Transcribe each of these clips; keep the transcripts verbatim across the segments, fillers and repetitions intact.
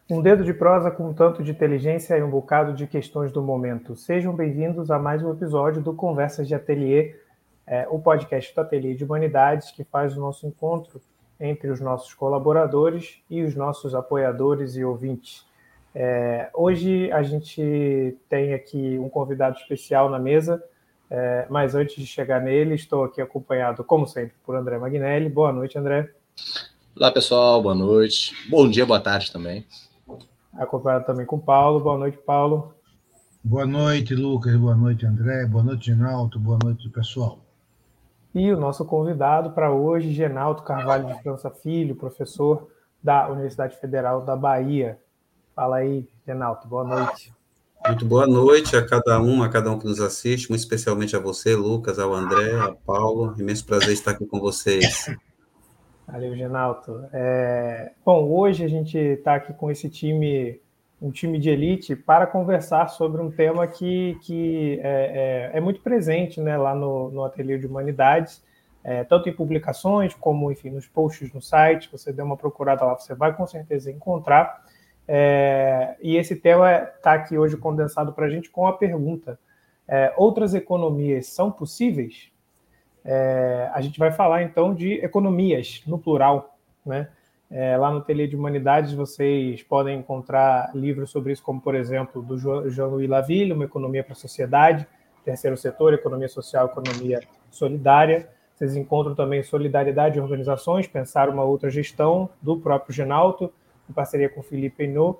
Um dedo de prosa com um tanto de inteligência e um bocado de questões do momento. Sejam bem-vindos a mais um episódio do Conversas de Ateliê, é, o podcast do Ateliê de Humanidades, que faz o nosso encontro entre os nossos colaboradores e os nossos apoiadores e ouvintes. É, hoje a gente tem aqui um convidado especial na mesa, é, mas antes de chegar nele, estou aqui acompanhado, como sempre, por André Magnelli. Boa noite, André. Olá, pessoal. Boa noite. Bom dia, boa tarde também. Acompanhado também com o Paulo. Boa noite, Paulo. Boa noite, Lucas. Boa noite, André. Boa noite, Genalto. Boa noite, pessoal. E o nosso convidado para hoje, Genalto Carvalho de França Filho, professor da Universidade Federal da Bahia. Fala aí, Genalto. Boa noite. Muito boa noite a cada um, a cada um que nos assiste, muito especialmente a você, Lucas, ao André, ao Paulo. Imenso prazer estar aqui com vocês. Valeu, Genalto. É... Bom, hoje a gente está aqui com esse time, um time de elite, para conversar sobre um tema que, que é, é, é muito presente, né, lá no, no Ateliê de Humanidades, é, tanto em publicações como, enfim, nos posts no site. Você dê uma procurada lá, você vai com certeza encontrar. É, e esse tema está aqui hoje condensado para a gente com a pergunta: é, outras economias são possíveis? É, a gente vai falar então de economias no plural, né? É, lá no Ateliê de Humanidades vocês podem encontrar livros sobre isso, como por exemplo do Jean-Louis Laville, Uma Economia para a Sociedade, Terceiro Setor, Economia Social, Economia Solidária. Vocês encontram também Solidariedade de Organizações, Pensar uma Outra Gestão, do próprio Genalto, em parceria com Philippe Pinault.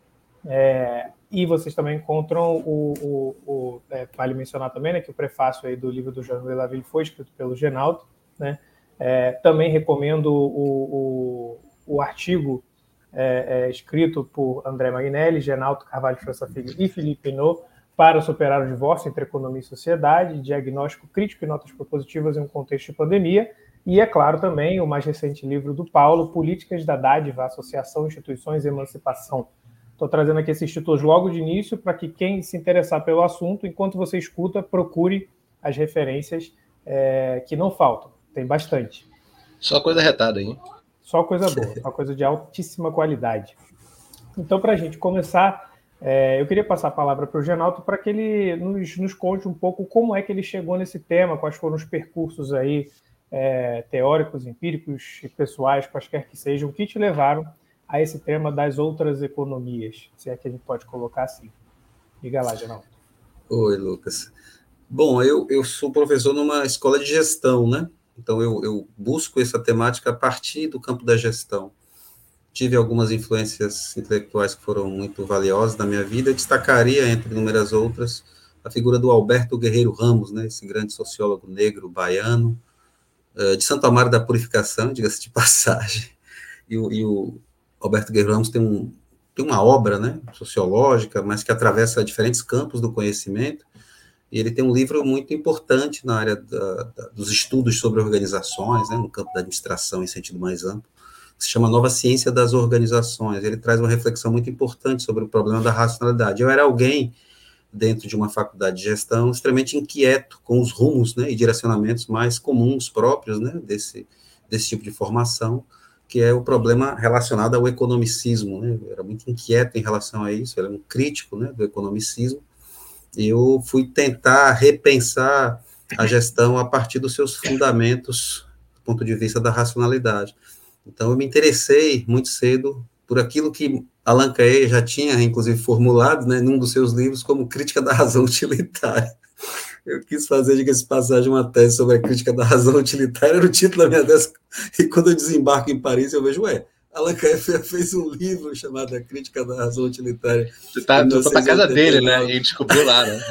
É, e vocês também encontram o, o, o é, vale mencionar também, né, que o prefácio aí do livro do Jean-Louis Laville foi escrito pelo Genalto, né? É, também recomendo o, o, o artigo é, é, escrito por André Magnelli, Genalto Carvalho de França Filho e Philippe Pinault, Para Superar o Divórcio entre Economia e Sociedade, Diagnóstico Crítico e Notas Propositivas em um Contexto de Pandemia. E, é claro, também o mais recente livro do Paulo, Políticas da Dádiva, Associação, Instituições e Emancipação. Estou trazendo aqui esses títulos logo de início para que quem se interessar pelo assunto, enquanto você escuta, procure as referências é, que não faltam. Tem bastante. Só coisa retada, hein? Só coisa boa, só coisa de altíssima qualidade. Então, para a gente começar, é, eu queria passar a palavra para o Genalto para que ele nos, nos conte um pouco como é que ele chegou nesse tema, quais foram os percursos aí, é, teóricos, empíricos e pessoais, quaisquer que sejam, que te levaram a esse tema das outras economias, se é que a gente pode colocar assim. Diga lá, Genalto. Oi, Lucas. Bom, eu, eu sou professor numa escola de gestão, né? Então, eu, eu busco essa temática a partir do campo da gestão. Tive algumas influências intelectuais que foram muito valiosas na minha vida. Eu destacaria, entre inúmeras outras, a figura do Alberto Guerreiro Ramos, né? Esse grande sociólogo negro baiano, de Santo Amaro da Purificação, diga-se de passagem. E o, e o Alberto Guerreiro Ramos tem, um, tem uma obra, né, sociológica, mas que atravessa diferentes campos do conhecimento, e ele tem um livro muito importante na área da, da, dos estudos sobre organizações, né, no campo da administração em sentido mais amplo, que se chama Nova Ciência das Organizações. Ele traz uma reflexão muito importante sobre o problema da racionalidade. Eu era alguém, dentro de uma faculdade de gestão, extremamente inquieto com os rumos, né, e direcionamentos mais comuns próprios, né, desse, desse tipo de formação, que é o problema relacionado ao economicismo, né? Eu era muito inquieto em relação a isso, eu era um crítico, né, do economicismo, e eu fui tentar repensar a gestão a partir dos seus fundamentos, do ponto de vista da racionalidade. Então, eu me interessei muito cedo por aquilo que Allan Kardec já tinha, inclusive, formulado, né, num dos seus livros, como crítica da razão utilitária. Eu quis fazer, diga-se de passagem, uma tese sobre a crítica da razão utilitária, era o título da minha tese, e quando eu desembarco em Paris, eu vejo, ué, Allan Kardec fez um livro chamado A Crítica da Razão Utilitária. Você tá, tu foi para casa dele, né, e descobriu lá, né?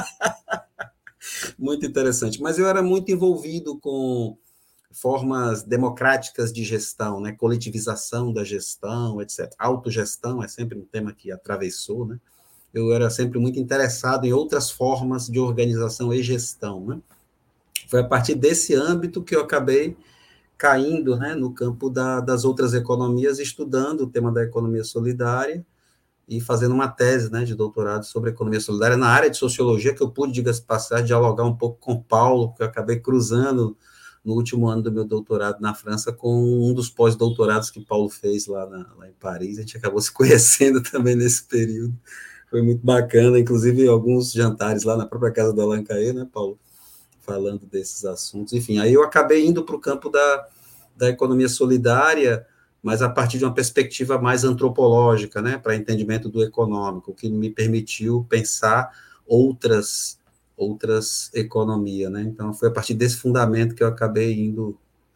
Muito interessante, mas eu era muito envolvido com formas democráticas de gestão, né, coletivização da gestão, etcétera. Autogestão é sempre um tema que atravessou, né? Eu era sempre muito interessado em outras formas de organização e gestão, né? Foi a partir desse âmbito que eu acabei caindo, né, no campo da, das outras economias, estudando o tema da economia solidária e fazendo uma tese, né, de doutorado sobre economia solidária na área de sociologia, que eu pude, diga-se de passagem, dialogar um pouco com o Paulo, que eu acabei cruzando no último ano do meu doutorado na França com um dos pós-doutorados que Paulo fez lá, na, lá em Paris. A gente acabou se conhecendo também nesse período. Foi muito bacana, inclusive alguns jantares lá na própria casa do Alain Caê, né, Paulo? Falando desses assuntos. Enfim, aí eu acabei indo para o campo da, da economia solidária, mas a partir de uma perspectiva mais antropológica, né, para entendimento do econômico, o que me permitiu pensar outras outras economias, né? Então, foi a partir desse fundamento que eu acabei indo,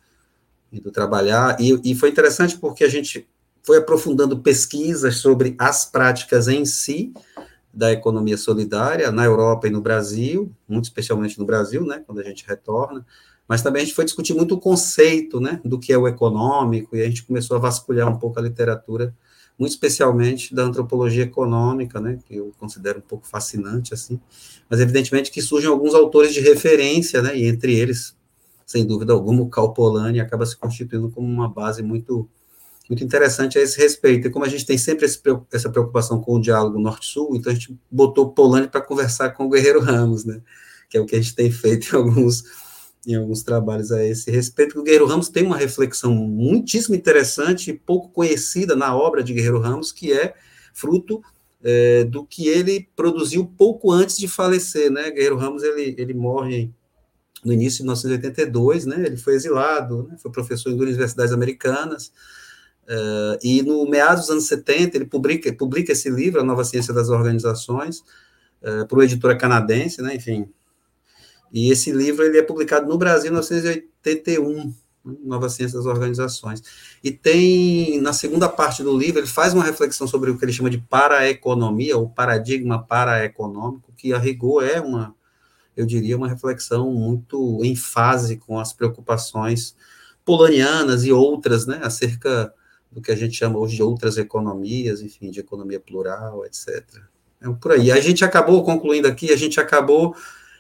indo trabalhar, e, e foi interessante porque a gente foi aprofundando pesquisas sobre as práticas em si da economia solidária, na Europa e no Brasil, muito especialmente no Brasil, né, quando a gente retorna, mas também a gente foi discutir muito o conceito, né, do que é o econômico, e a gente começou a vasculhar um pouco a literatura, muito especialmente da antropologia econômica, né, que eu considero um pouco fascinante, assim, mas evidentemente que surgem alguns autores de referência, né, e entre eles, sem dúvida alguma, o Karl Polanyi acaba se constituindo como uma base muito, muito interessante a esse respeito, e como a gente tem sempre esse, essa preocupação com o diálogo Norte-Sul, então a gente botou Polanyi para conversar com o Guerreiro Ramos, né, que é o que a gente tem feito em alguns, em alguns trabalhos a esse respeito, porque o Guerreiro Ramos tem uma reflexão muitíssimo interessante e pouco conhecida na obra de Guerreiro Ramos, que é fruto é, do que ele produziu pouco antes de falecer, né? Guerreiro Ramos, ele, ele morre no início de mil novecentos e oitenta e dois, né? Ele foi exilado, né? Foi professor em duas universidades americanas, uh, e no meados dos anos setenta, ele publica, publica esse livro, A Nova Ciência das Organizações, uh, por uma editora canadense, né? Enfim, e esse livro ele é publicado no Brasil em mil novecentos e oitenta e um, Nova Ciência das Organizações. E tem, na segunda parte do livro, ele faz uma reflexão sobre o que ele chama de paraeconomia, ou paradigma paraeconômico, que a rigor é uma, eu diria, uma reflexão muito em fase com as preocupações polanianas e outras, né, acerca do que a gente chama hoje de outras economias, enfim, de economia plural, etcétera. É por aí. A gente acabou, concluindo aqui, a gente acabou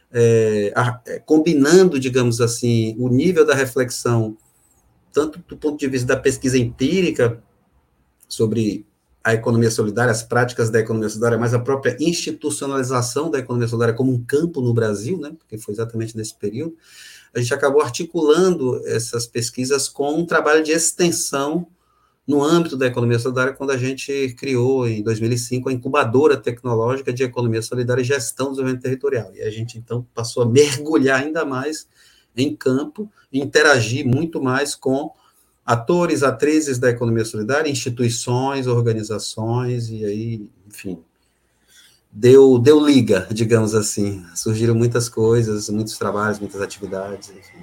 É, a, combinando, digamos assim, o nível da reflexão, tanto do ponto de vista da pesquisa empírica sobre a economia solidária, as práticas da economia solidária, mas a própria institucionalização da economia solidária como um campo no Brasil, né, porque foi exatamente nesse período, a gente acabou articulando essas pesquisas com um trabalho de extensão no âmbito da economia solidária, quando a gente criou, em dois mil e cinco, a incubadora tecnológica de economia solidária e gestão do desenvolvimento territorial. E a gente, então, passou a mergulhar ainda mais em campo, interagir muito mais com atores, atrizes da economia solidária, instituições, organizações, e aí, enfim, deu, deu liga, digamos assim. Surgiram muitas coisas, muitos trabalhos, muitas atividades, enfim.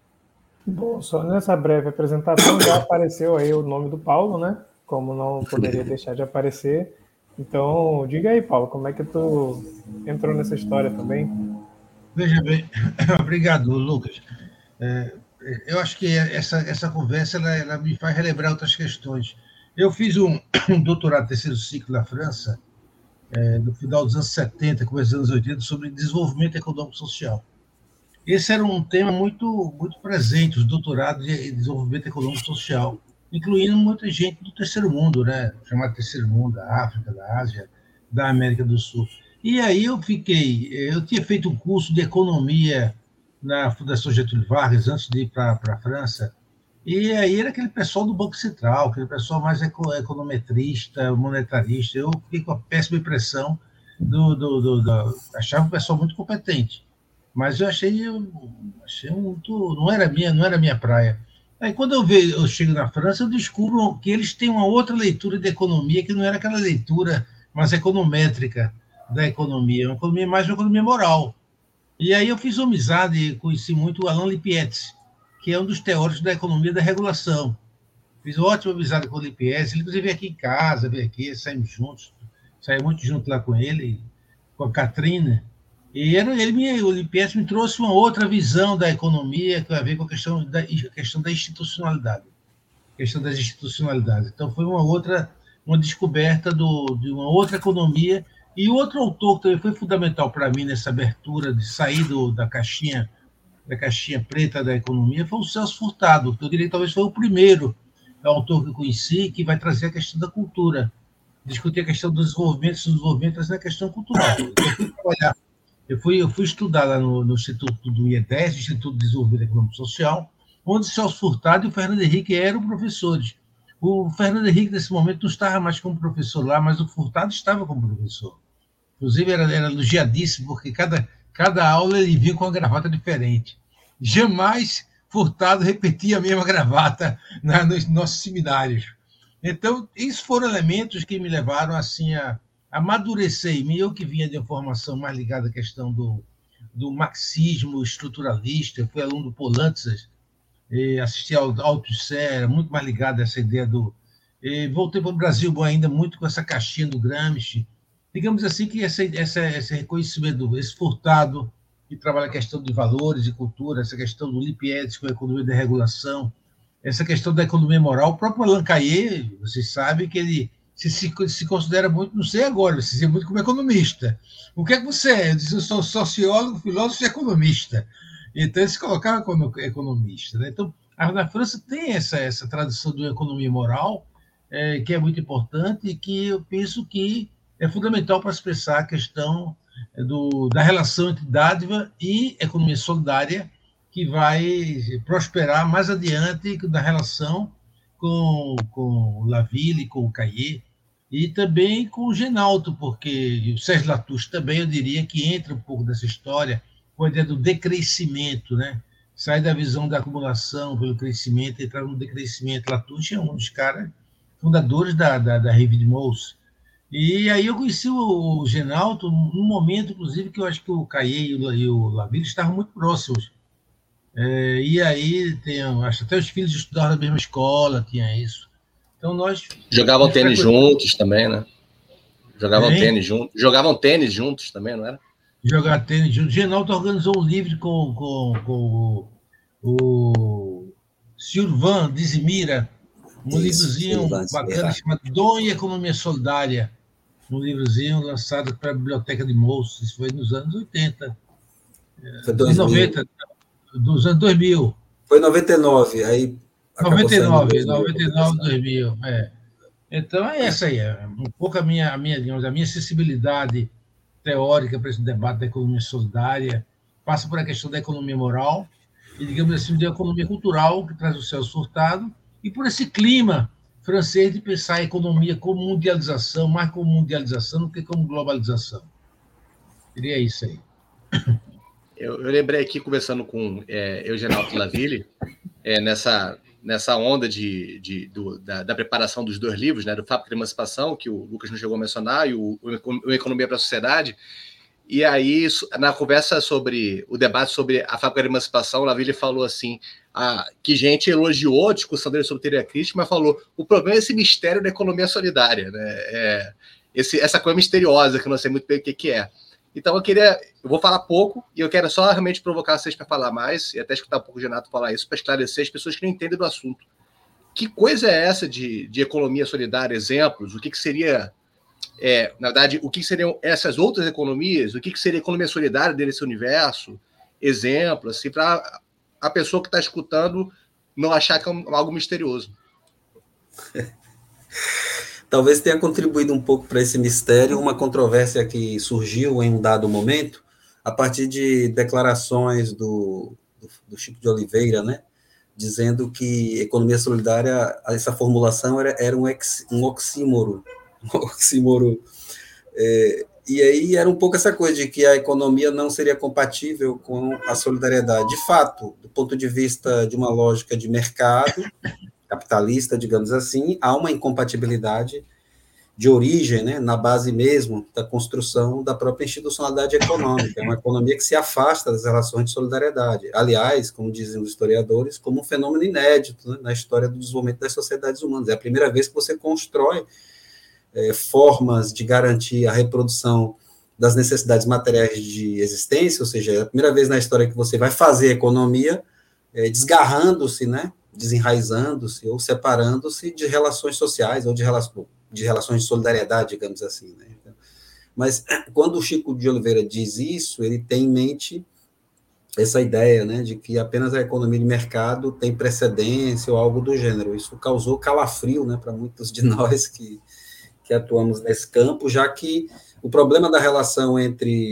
Bom, só nessa breve apresentação já apareceu aí o nome do Paulo, né? Como não poderia deixar de aparecer. Então, diga aí, Paulo, como é que tu entrou nessa história também? Veja bem, obrigado, Lucas. É, eu acho que essa, essa conversa ela, ela me faz relembrar outras questões. Eu fiz um, um doutorado terceiro ciclo na França, é, no final dos anos setenta, começo dos anos oitenta, sobre desenvolvimento econômico social. Esse era um tema muito, muito presente, os doutorados de desenvolvimento econômico social, incluindo muita gente do terceiro mundo, né? Chamado terceiro mundo, da África, da Ásia, da América do Sul. E aí eu fiquei, eu tinha feito um curso de economia na Fundação Getúlio Vargas, antes de ir para a França, e aí era aquele pessoal do Banco Central, aquele pessoal mais econometrista, monetarista. Eu fiquei com a péssima impressão, do, do, do, do, achava o pessoal muito competente. Mas eu achei, eu achei muito, não era minha, não era minha praia. Aí quando eu vejo, eu chego na França, eu descubro que eles têm uma outra leitura de economia, que não era aquela leitura mais econométrica da economia, uma economia mais uma economia moral. E aí eu fiz amizade e conheci muito o Alain Lippietz, que é um dos teóricos da economia da regulação. Fiz uma ótima amizade com o Lippietz, ele inclusive veio aqui em casa, veio aqui, saímos juntos, saí muito junto lá com ele, com a Katrina. E ele, me, o Lippietz me trouxe uma outra visão da economia, que vai a ver com a questão da, a questão da institucionalidade, a questão das institucionalidades. Então, foi uma outra, uma descoberta do, de uma outra economia. E outro autor que também foi fundamental para mim nessa abertura de sair do, da caixinha, da caixinha preta da economia foi o Celso Furtado, que eu diria que talvez foi o primeiro autor que eu conheci que vai trazer a questão da cultura, discutir a questão do desenvolvimento, do desenvolvimento, mas na questão cultural. Eu fui trabalhar Eu fui, eu fui estudar lá no, no Instituto do I E D E S, Instituto de Desenvolvimento Econômico e Social, onde o Celso Furtado e o Fernando Henrique eram professores. O Fernando Henrique, nesse momento, não estava mais como professor lá, mas o Furtado estava como professor. Inclusive, era, era elogiadíssimo, porque cada, cada aula ele vinha com uma gravata diferente. Jamais Furtado repetia a mesma gravata na, nos nossos seminários. Então, esses foram elementos que me levaram assim, a amadurecer em mim. Eu que vinha de uma formação mais ligada à questão do, do marxismo estruturalista, eu fui aluno do Polantzas, assisti ao Althusser, era muito mais ligado a essa ideia do... E voltei para o Brasil ainda muito com essa caixinha do Gramsci. Digamos assim que essa, essa, esse reconhecimento, esse Furtado, que trabalha a questão de valores e cultura, essa questão do Lipiedes com a economia da regulação, essa questão da economia moral, o próprio Alain Cayet, vocês sabem que ele se, se, se considera muito, não sei agora, se muito como economista. O que é que você é? Eu disse, eu sou sociólogo, filósofo e economista. Então, ele se colocava como economista. Né? Então, na França tem essa, essa tradição de uma economia moral, é, que é muito importante e que eu penso que é fundamental para expressar a questão do, da relação entre dádiva e economia solidária, que vai prosperar mais adiante da relação com, com o Laville, com o Cayet, e também com o Genalto, porque o Sérgio Latouche também, eu diria que entra um pouco dessa história, com a ideia do decrescimento, né? Sai da visão da acumulação pelo crescimento, entrar no decrescimento. Latouche é um dos caras fundadores da, da, da Revue de Mons. E aí eu conheci o Genalto num momento, inclusive, que eu acho que o Cayet e o Laville estavam muito próximos. É, e aí, tem, acho até os filhos estudaram na mesma escola, tinha isso. Então, nós... Jogavam tênis juntos também, né? Jogavam Bem, tênis juntos. Jogavam tênis juntos também, não era? Jogar tênis juntos. O Genalto organizou um livro com, com, com o Sylvain Dizimira, um isso, livrozinho bacana chamado Dom e Economia Solidária, um livrozinho lançado para a Biblioteca de Mons, isso foi nos anos oitenta. Foi dois mil. noventa, dos anos dois mil. Foi em noventa e nove, aí... noventa e nove, noventa e nove, dois mil, é. Então, é essa aí, é um pouco a minha, a minha, digamos, a minha sensibilidade teórica para esse debate da economia solidária, passa por a questão da economia moral e, digamos assim, da economia cultural, que traz o Celso Furtado, e por esse clima francês de pensar a economia como mundialização, mais como mundialização do que como globalização. Seria isso aí. Eu, eu lembrei aqui, conversando com é, Eugenaldo Laville, é, nessa, nessa onda de, de, do, da, da preparação dos dois livros, né, do Fábrica de Emancipação, que o Lucas não chegou a mencionar, e o, o Economia para a Sociedade. E aí, na conversa sobre o debate sobre a Fábrica de Emancipação, o Laville falou assim, ah, que gente elogiou a discussão dele sobre teoria crítica, mas falou, o problema é esse mistério da economia solidária, né? É, esse, essa coisa misteriosa que eu não sei muito bem o que, que é. Então eu queria, eu vou falar pouco, e eu quero só realmente provocar vocês para falar mais, e até escutar um pouco o Renato falar isso, para esclarecer as pessoas que não entendem do assunto. Que coisa é essa de, de economia solidária? Exemplos? O que, que seria... É, na verdade, o que seriam essas outras economias, o que seria a economia solidária desse universo, exemplo, assim, para a pessoa que está escutando não achar que é algo misterioso. Talvez tenha contribuído um pouco para esse mistério uma controvérsia que surgiu em um dado momento, a partir de declarações do, do, do Chico de Oliveira, né, dizendo que economia solidária, essa formulação era, era um, ex, um oxímoro, oxímoro, é, e aí era um pouco essa coisa de que a economia não seria compatível com a solidariedade. De fato, do ponto de vista de uma lógica de mercado capitalista, digamos assim, há uma incompatibilidade de origem, né, na base mesmo da construção da própria institucionalidade econômica, é uma economia que se afasta das relações de solidariedade. Aliás, como dizem os historiadores, como um fenômeno inédito, né, na história do desenvolvimento das sociedades humanas. É a primeira vez que você constrói É, formas de garantir a reprodução das necessidades materiais de existência, ou seja, é a primeira vez na história que você vai fazer economia é, desgarrando-se, né, desenraizando-se ou separando-se de relações sociais ou de, relação, de relações de solidariedade, digamos assim. Né? Mas quando o Chico de Oliveira diz isso, ele tem em mente essa ideia, né, de que apenas a economia de mercado tem precedência ou algo do gênero. Isso causou calafrio, né, para muitos de nós que que atuamos nesse campo, já que o problema da relação entre o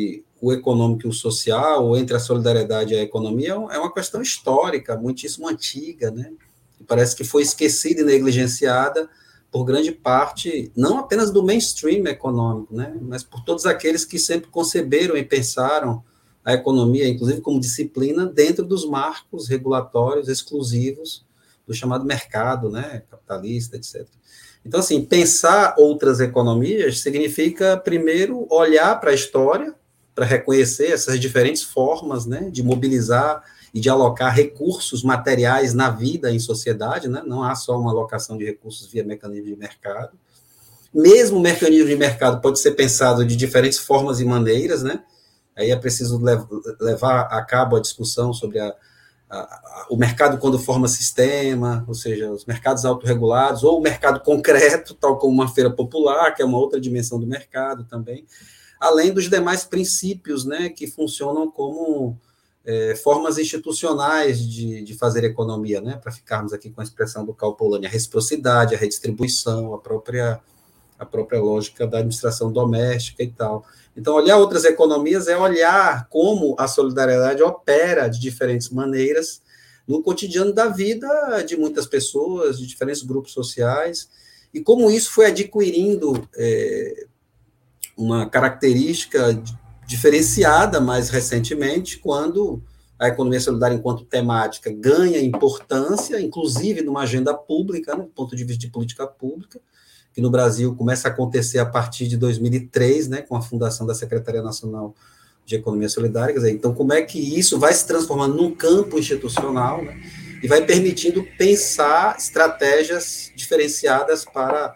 o econômico e o social, ou entre a solidariedade e a economia, é uma questão histórica, muitíssimo antiga, né? Parece que foi esquecida e negligenciada por grande parte, não apenas do mainstream econômico, né, mas por todos aqueles que sempre conceberam e pensaram a economia, inclusive como disciplina, dentro dos marcos regulatórios exclusivos do chamado mercado, né, capitalista, etcétera. Então, assim, pensar outras economias significa, primeiro, olhar para a história, para reconhecer essas diferentes formas, né, de mobilizar e de alocar recursos materiais na vida em sociedade, né? Não há só uma alocação de recursos via mecanismo de mercado. Mesmo o mecanismo de mercado pode ser pensado de diferentes formas e maneiras, né? Aí é preciso levar a cabo a discussão sobre a, a, a, o mercado quando forma sistema, ou seja, os mercados autorregulados, ou o mercado concreto, tal como uma feira popular, que é uma outra dimensão do mercado também, além dos demais princípios, né, que funcionam como É, formas institucionais de, de fazer economia, né, para ficarmos aqui com a expressão do Karl Polanyi, a reciprocidade, a redistribuição, a própria, a própria lógica da administração doméstica e tal. Então, olhar outras economias é olhar como a solidariedade opera de diferentes maneiras no cotidiano da vida de muitas pessoas, de diferentes grupos sociais, e como isso foi adquirindo é, uma característica diferenciada mais recentemente, quando a economia solidária, enquanto temática, ganha importância, inclusive numa agenda pública, né, do ponto de vista de política pública, que no Brasil começa a acontecer a partir de dois mil e três, né, com a fundação da Secretaria Nacional de Economia Solidária. Quer dizer, então, como é que isso vai se transformando num campo institucional, né, e vai permitindo pensar estratégias diferenciadas para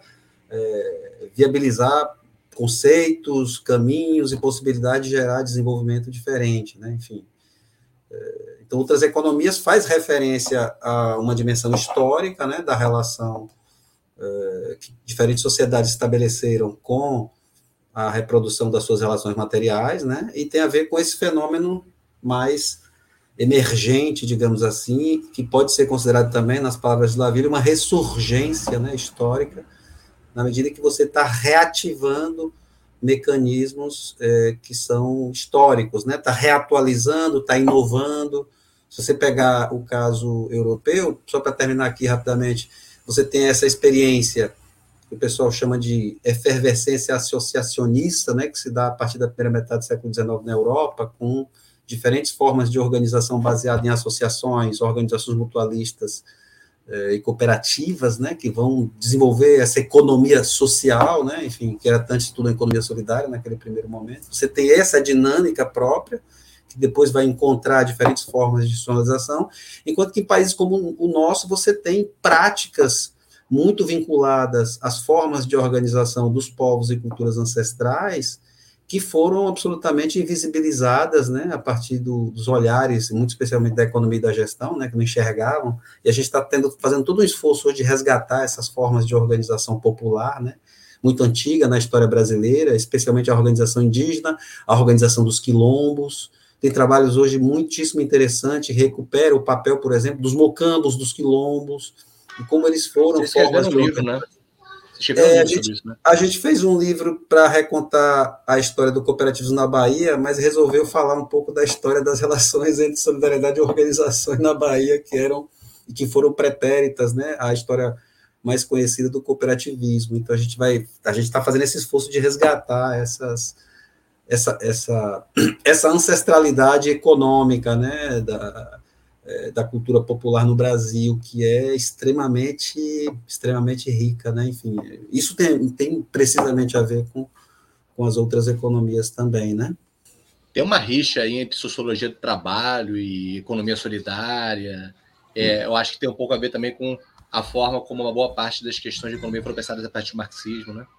é, viabilizar conceitos, caminhos e possibilidades de gerar desenvolvimento diferente, né? Enfim. Então, outras economias faz referência a uma dimensão histórica, né, da relação é, que diferentes sociedades estabeleceram com a reprodução das suas relações materiais, né, e tem a ver com esse fenômeno mais emergente, digamos assim, que pode ser considerado também, nas palavras de Laville, uma ressurgência, né, histórica, na medida que você está reativando mecanismos é, que são históricos, né? Está reatualizando, está inovando. Se você pegar o caso europeu, só para terminar aqui rapidamente, você tem essa experiência que o pessoal chama de efervescência associacionista, né? Que se dá a partir da primeira metade do século dezenove na Europa, com diferentes formas de organização baseada em associações, organizações mutualistas, e cooperativas, né, que vão desenvolver essa economia social, né, enfim, que era antes de tudo a economia solidária naquele primeiro momento. Você tem essa dinâmica própria, que depois vai encontrar diferentes formas de institucionalização, enquanto que em países como o nosso você tem práticas muito vinculadas às formas de organização dos povos e culturas ancestrais, que foram absolutamente invisibilizadas, né, a partir do, dos olhares, muito especialmente da economia e da gestão, né, que não enxergavam, e a gente está fazendo todo um esforço hoje de resgatar essas formas de organização popular, né, muito antiga na história brasileira, especialmente a organização indígena, a organização dos quilombos. Tem trabalhos hoje muitíssimo interessantes, recupera o papel, por exemplo, dos mocambos, dos quilombos, e como eles foram Vocês formas um de livro, né? É, a, gente, isso, né? a gente fez um livro para recontar a história do cooperativismo na Bahia, mas resolveu falar um pouco da história das relações entre solidariedade e organizações na Bahia, que eram e que foram pretéritas, né? A história mais conhecida do cooperativismo. Então a gente vai, a gente está fazendo esse esforço de resgatar essas, essa, essa, essa ancestralidade econômica, né? Da, da cultura popular no Brasil, que é extremamente, extremamente rica, né? Enfim, isso tem, tem precisamente a ver com, com as outras economias também, né? Tem uma rixa aí entre sociologia do trabalho e economia solidária. É, eu acho que tem um pouco a ver também com a forma como uma boa parte das questões de economia foram pensadas a partir do marxismo, né?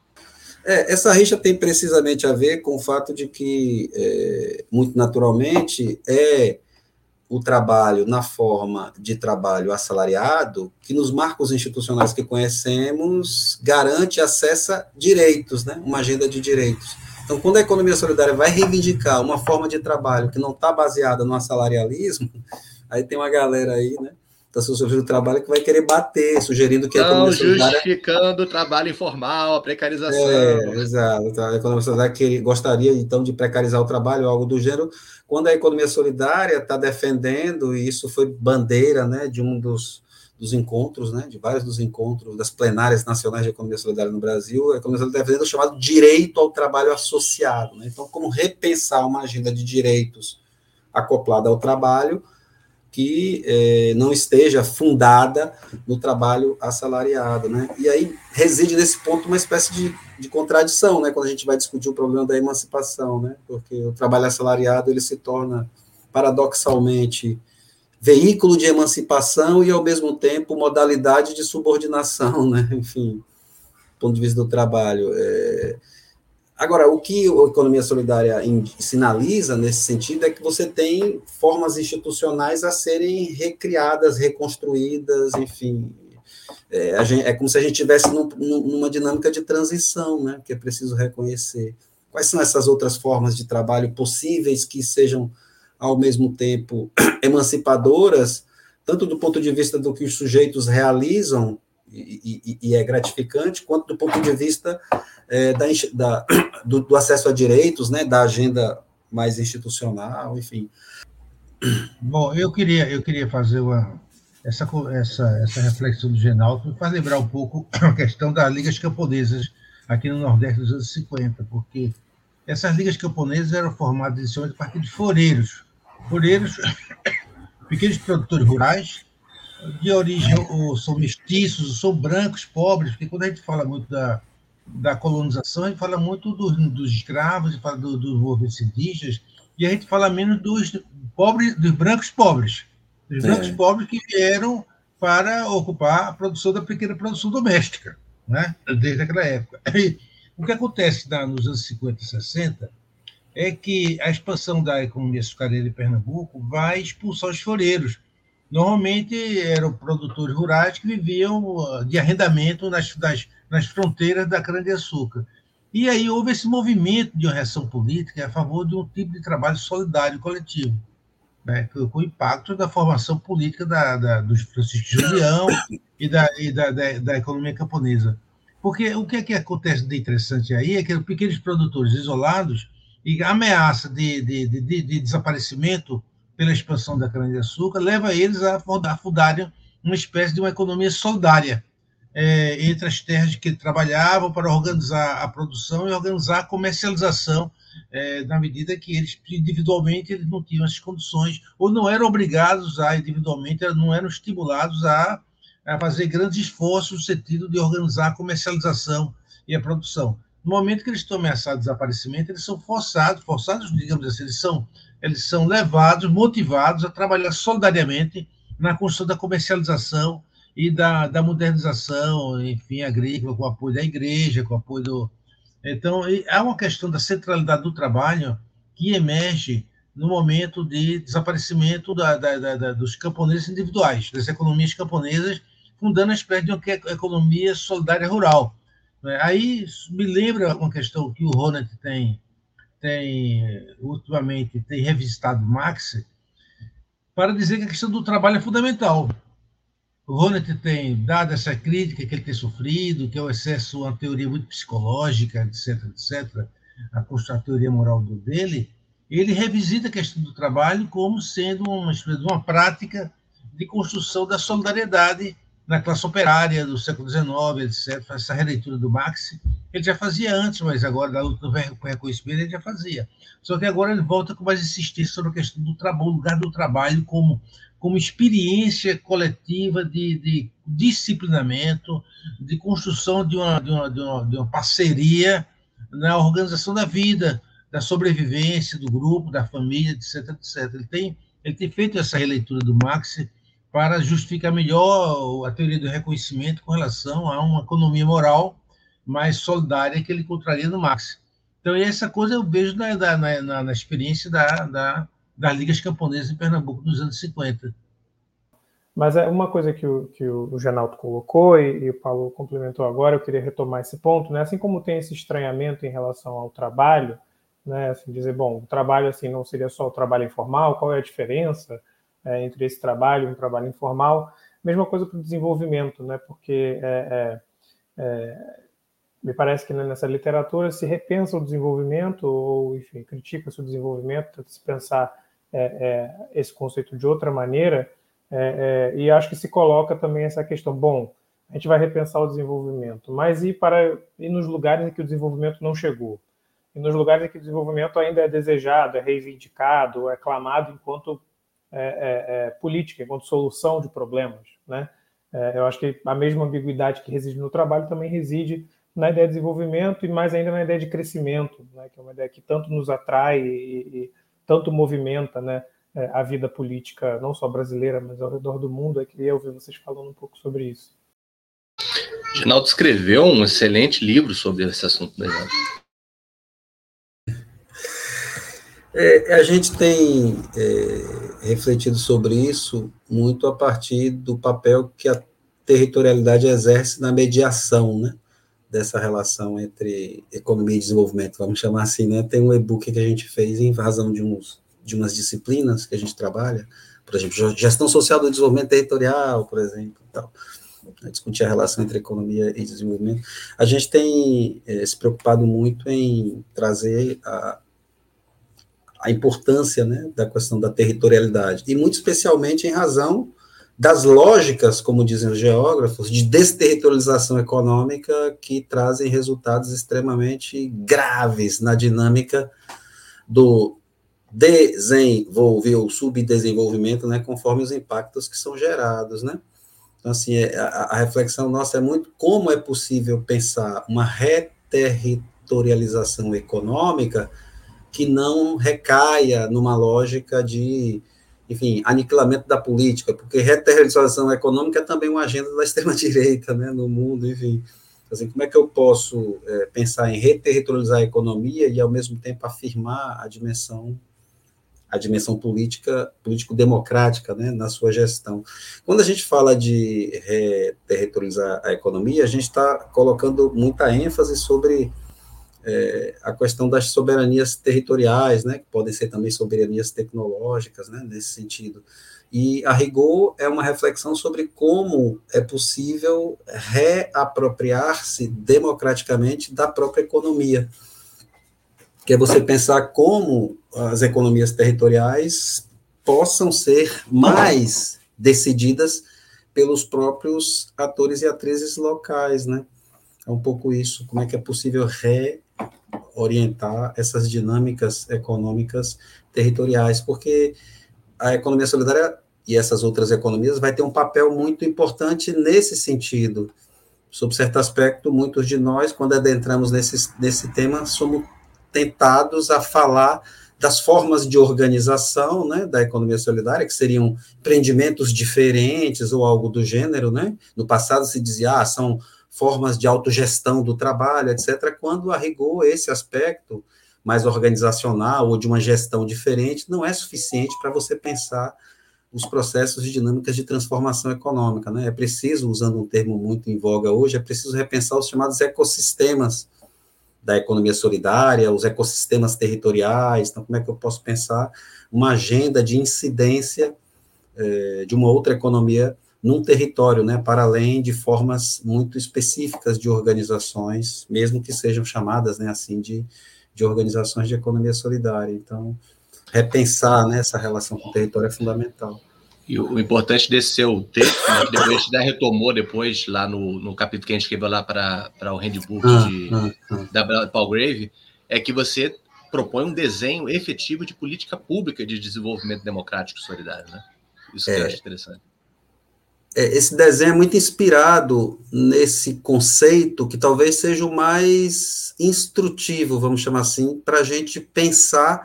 É, essa rixa tem precisamente a ver com o fato de que, é, muito naturalmente, é o trabalho na forma de trabalho assalariado, que nos marcos institucionais que conhecemos, garante acesso a direitos, né? Uma agenda de direitos. Então, quando a economia solidária vai reivindicar uma forma de trabalho que não está baseada no assalarialismo, aí tem uma galera aí, né, da sociologia do trabalho que vai querer bater, sugerindo que a Não economia solidária... justificando o trabalho informal, a precarização. É, exato. A economia solidária que gostaria, então, de precarizar o trabalho, algo do gênero, quando a economia solidária está defendendo, e isso foi bandeira, né, de um dos, dos encontros, né, de vários dos encontros das plenárias nacionais de economia solidária no Brasil, a economia solidária está defendendo o chamado direito ao trabalho associado. Né? Então, como repensar uma agenda de direitos acoplada ao trabalho, que eh, não esteja fundada no trabalho assalariado, né? E aí reside nesse ponto uma espécie de, de contradição, né? Quando a gente vai discutir o problema da emancipação, né? Porque o trabalho assalariado ele se torna paradoxalmente veículo de emancipação e ao mesmo tempo modalidade de subordinação, né? Enfim, do ponto de vista do trabalho. É... Agora, o que a economia solidária sinaliza nesse sentido é que você tem formas institucionais a serem recriadas, reconstruídas, enfim. É, a gente, é como se a gente estivesse num, numa dinâmica de transição, né, que é preciso reconhecer. Quais são essas outras formas de trabalho possíveis que sejam, ao mesmo tempo, emancipadoras, tanto do ponto de vista do que os sujeitos realizam, e, e, e é gratificante, quanto do ponto de vista é, da, da, do, do acesso a direitos, né, da agenda mais institucional, enfim. Bom, eu queria, eu queria fazer uma, essa, essa, essa reflexão do Genalto, me faz lembrar um pouco a questão das ligas camponesas aqui no Nordeste dos anos cinquenta, porque essas ligas camponesas eram formadas inicialmente a partir de foreiros, foreiros, pequenos produtores rurais, de origem ou são mestiços, ou são brancos, pobres, porque quando a gente fala muito da, da colonização, a gente fala muito dos, dos escravos, a gente fala do, dos movimentos indígenas, e a gente fala menos dos pobres, dos brancos pobres, dos brancos é. pobres que vieram para ocupar a produção da pequena produção doméstica, né? Desde aquela época. E o que acontece na, nos anos cinquenta e sessenta é que a expansão da economia açucareira em Pernambuco vai expulsar os foreiros. Normalmente eram produtores rurais que viviam de arrendamento nas, das, nas fronteiras da cana-de-açúcar. E aí houve esse movimento de uma reação política a favor de um tipo de trabalho solidário coletivo, né, com o impacto da formação política da, da, dos Francisco Julião e, da, e da, da, da economia camponesa. Porque o que, é que acontece de interessante aí é que os pequenos produtores isolados e a ameaça de, de, de, de desaparecimento pela expansão da cana-de-açúcar, leva eles a fundarem uma espécie de uma economia solidária é, entre as terras que trabalhavam para organizar a produção e organizar a comercialização, é, na medida que eles, individualmente, eles não tinham essas condições, ou não eram obrigados a, individualmente, não eram estimulados a, a fazer grandes esforços no sentido de organizar a comercialização e a produção. No momento que eles estão ameaçados de desaparecimento, eles são forçados, forçados, digamos assim, eles são eles são levados, motivados a trabalhar solidariamente na construção da comercialização e da, da modernização, enfim, agrícola, com o apoio da igreja, com o apoio do... Então, há uma questão da centralidade do trabalho que emerge no momento de desaparecimento da, da, da, dos camponeses individuais, das economias camponesas, fundando a espécie de uma economia solidária rural. Aí me lembra uma questão que o Honneth tem tem, ultimamente, tem revisitado Marx, para dizer que a questão do trabalho é fundamental. O Honneth tem dado essa crítica que ele tem sofrido, que é o excesso, uma teoria muito psicológica, etc, etcétera, a, a teoria moral dele, ele revisita a questão do trabalho como sendo uma, uma prática de construção da solidariedade na classe operária do século dezenove, etcétera. Essa releitura do Marx, ele já fazia antes, mas agora, da luta do reconhecimento, ele já fazia. Só que agora ele volta com mais insistência sobre a questão do trabalho, o lugar do trabalho como, como experiência coletiva de, de disciplinamento, de construção de uma, de, uma, de, uma, de uma parceria na organização da vida, da sobrevivência do grupo, da família, etc, etcétera. Ele tem, ele tem feito essa releitura do Marx para justificar melhor a teoria do reconhecimento com relação a uma economia moral mais solidária que ele encontraria no Marx. Então, essa coisa eu vejo na, na, na, na experiência da, da, das ligas camponesas em Pernambuco nos anos cinquenta. Mas é uma coisa que o, que o Genalto colocou e, e o Paulo complementou agora, eu queria retomar esse ponto, né? Assim como tem esse estranhamento em relação ao trabalho, né? Assim, dizer, bom, o trabalho assim, não seria só o trabalho informal, qual é a diferença é, entre esse trabalho e um trabalho informal? Mesma coisa para o desenvolvimento, né? Porque é, é, é, me parece que, né, nessa literatura se repensa o desenvolvimento, ou, enfim, critica-se o desenvolvimento, tenta-se pensar é, é, esse conceito de outra maneira, é, é, e acho que se coloca também essa questão, bom, a gente vai repensar o desenvolvimento, mas e, para, e nos lugares em que o desenvolvimento não chegou? E nos lugares em que o desenvolvimento ainda é desejado, é reivindicado, é clamado enquanto é, é, é, política, enquanto solução de problemas, né? É, eu acho que a mesma ambiguidade que reside no trabalho também reside na ideia de desenvolvimento e mais ainda na ideia de crescimento, né? Que é uma ideia que tanto nos atrai e, e tanto movimenta, né, a vida política, não só brasileira, mas ao redor do mundo. Eu queria ouvir vocês falando um pouco sobre isso. Reginaldo escreveu um excelente livro sobre esse assunto, né? É, a gente tem é, refletido sobre isso muito a partir do papel que a territorialidade exerce na mediação, né, dessa relação entre economia e desenvolvimento, vamos chamar assim, né? Tem um e-book que a gente fez em razão de, uns, de umas disciplinas que a gente trabalha, por exemplo, gestão social do desenvolvimento territorial, por exemplo, tal. Discutir a relação entre economia e desenvolvimento. A gente tem é, se preocupado muito em trazer a a importância, né, da questão da territorialidade, e muito especialmente em razão das lógicas, como dizem os geógrafos, de desterritorialização econômica que trazem resultados extremamente graves na dinâmica do desenvolver ou subdesenvolvimento, né, conforme os impactos que são gerados, né. Então, assim, a, a reflexão nossa é muito como é possível pensar uma reterritorialização econômica que não recaia numa lógica de, enfim, aniquilamento da política, porque reterritorialização econômica é também uma agenda da extrema-direita, né, no mundo, enfim. Assim, como é que eu posso é, pensar em reterritorializar a economia e, ao mesmo tempo, afirmar a dimensão, a dimensão política, político-democrática, né, na sua gestão? Quando a gente fala de reterritorializar a economia, a gente está colocando muita ênfase sobre É, a questão das soberanias territoriais, né, que podem ser também soberanias tecnológicas, né, nesse sentido. E, a rigor, é uma reflexão sobre como é possível reapropriar-se democraticamente da própria economia, que é você pensar como as economias territoriais possam ser mais decididas pelos próprios atores e atrizes locais, né? É um pouco isso, como é que é possível reorientar essas dinâmicas econômicas territoriais, porque a economia solidária e essas outras economias vai ter um papel muito importante nesse sentido. Sob certo aspecto, muitos de nós, quando adentramos nesse, nesse tema, somos tentados a falar das formas de organização, né, da economia solidária, que seriam empreendimentos diferentes ou algo do gênero, né? No passado se dizia, ah, são formas de autogestão do trabalho, etcétera, quando, a rigor, esse aspecto mais organizacional ou de uma gestão diferente não é suficiente para você pensar os processos e dinâmicas de transformação econômica, né? É preciso, usando um termo muito em voga hoje, é preciso repensar os chamados ecossistemas da economia solidária, os ecossistemas territoriais. Então, como é que eu posso pensar uma agenda de incidência eh, de uma outra economia num território, né, para além de formas muito específicas de organizações, mesmo que sejam chamadas, né, assim, de, de organizações de economia solidária. Então, repensar, né, essa relação com o território é fundamental. E o, o importante desse seu texto, né, que depois a gente já retomou depois, lá no, no capítulo que a gente escreveu lá para o handbook ah, de, ah, ah. da Palgrave, é que você propõe um desenho efetivo de política pública de desenvolvimento democrático e solidário, né? Isso que é. eu acho interessante. Esse desenho é muito inspirado nesse conceito que talvez seja o mais instrutivo, vamos chamar assim, para a gente pensar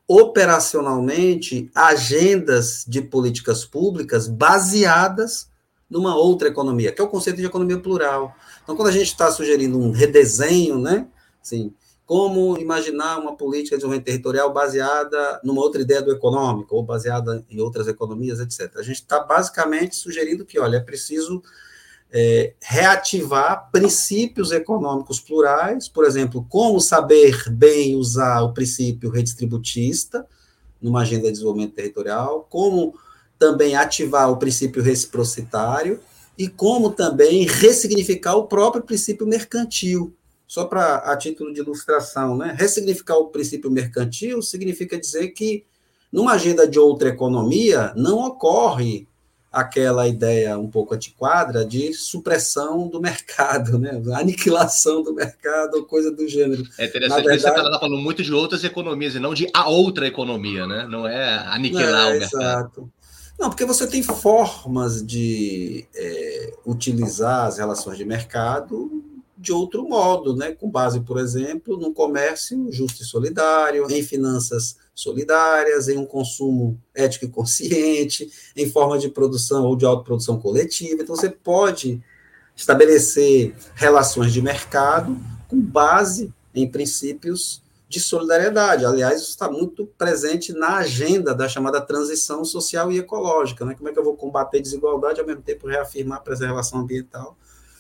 operacionalmente agendas de políticas públicas baseadas numa outra economia, que é o conceito de economia plural. Então, quando a gente está sugerindo um redesenho, né, assim, como imaginar uma política de desenvolvimento territorial baseada numa outra ideia do econômico, ou baseada em outras economias, etcétera. A gente está basicamente sugerindo que, olha, é preciso é, reativar princípios econômicos plurais, por exemplo, como saber bem usar o princípio redistributista numa agenda de desenvolvimento territorial, como também ativar o princípio reciprocitário e como também ressignificar o próprio princípio mercantil. Só para a título de ilustração, né? Ressignificar o princípio mercantil significa dizer que, numa agenda de outra economia, não ocorre aquela ideia um pouco antiquada de supressão do mercado, né? Aniquilação do mercado, ou coisa do gênero. É interessante, verdade, você está falando muito de outras economias e não de a outra economia, né? Não é aniquilar é, o mercado. Exato. Não, porque você tem formas de é, utilizar as relações de mercado de outro modo, né? Com base, por exemplo, num comércio justo e solidário, em finanças solidárias, em um consumo ético e consciente, em forma de produção ou de autoprodução coletiva. Então, você pode estabelecer relações de mercado com base em princípios de solidariedade. Aliás, isso está muito presente na agenda da chamada transição social e ecológica, né? Como é que eu vou combater desigualdade e, ao mesmo tempo, reafirmar a preservação ambiental?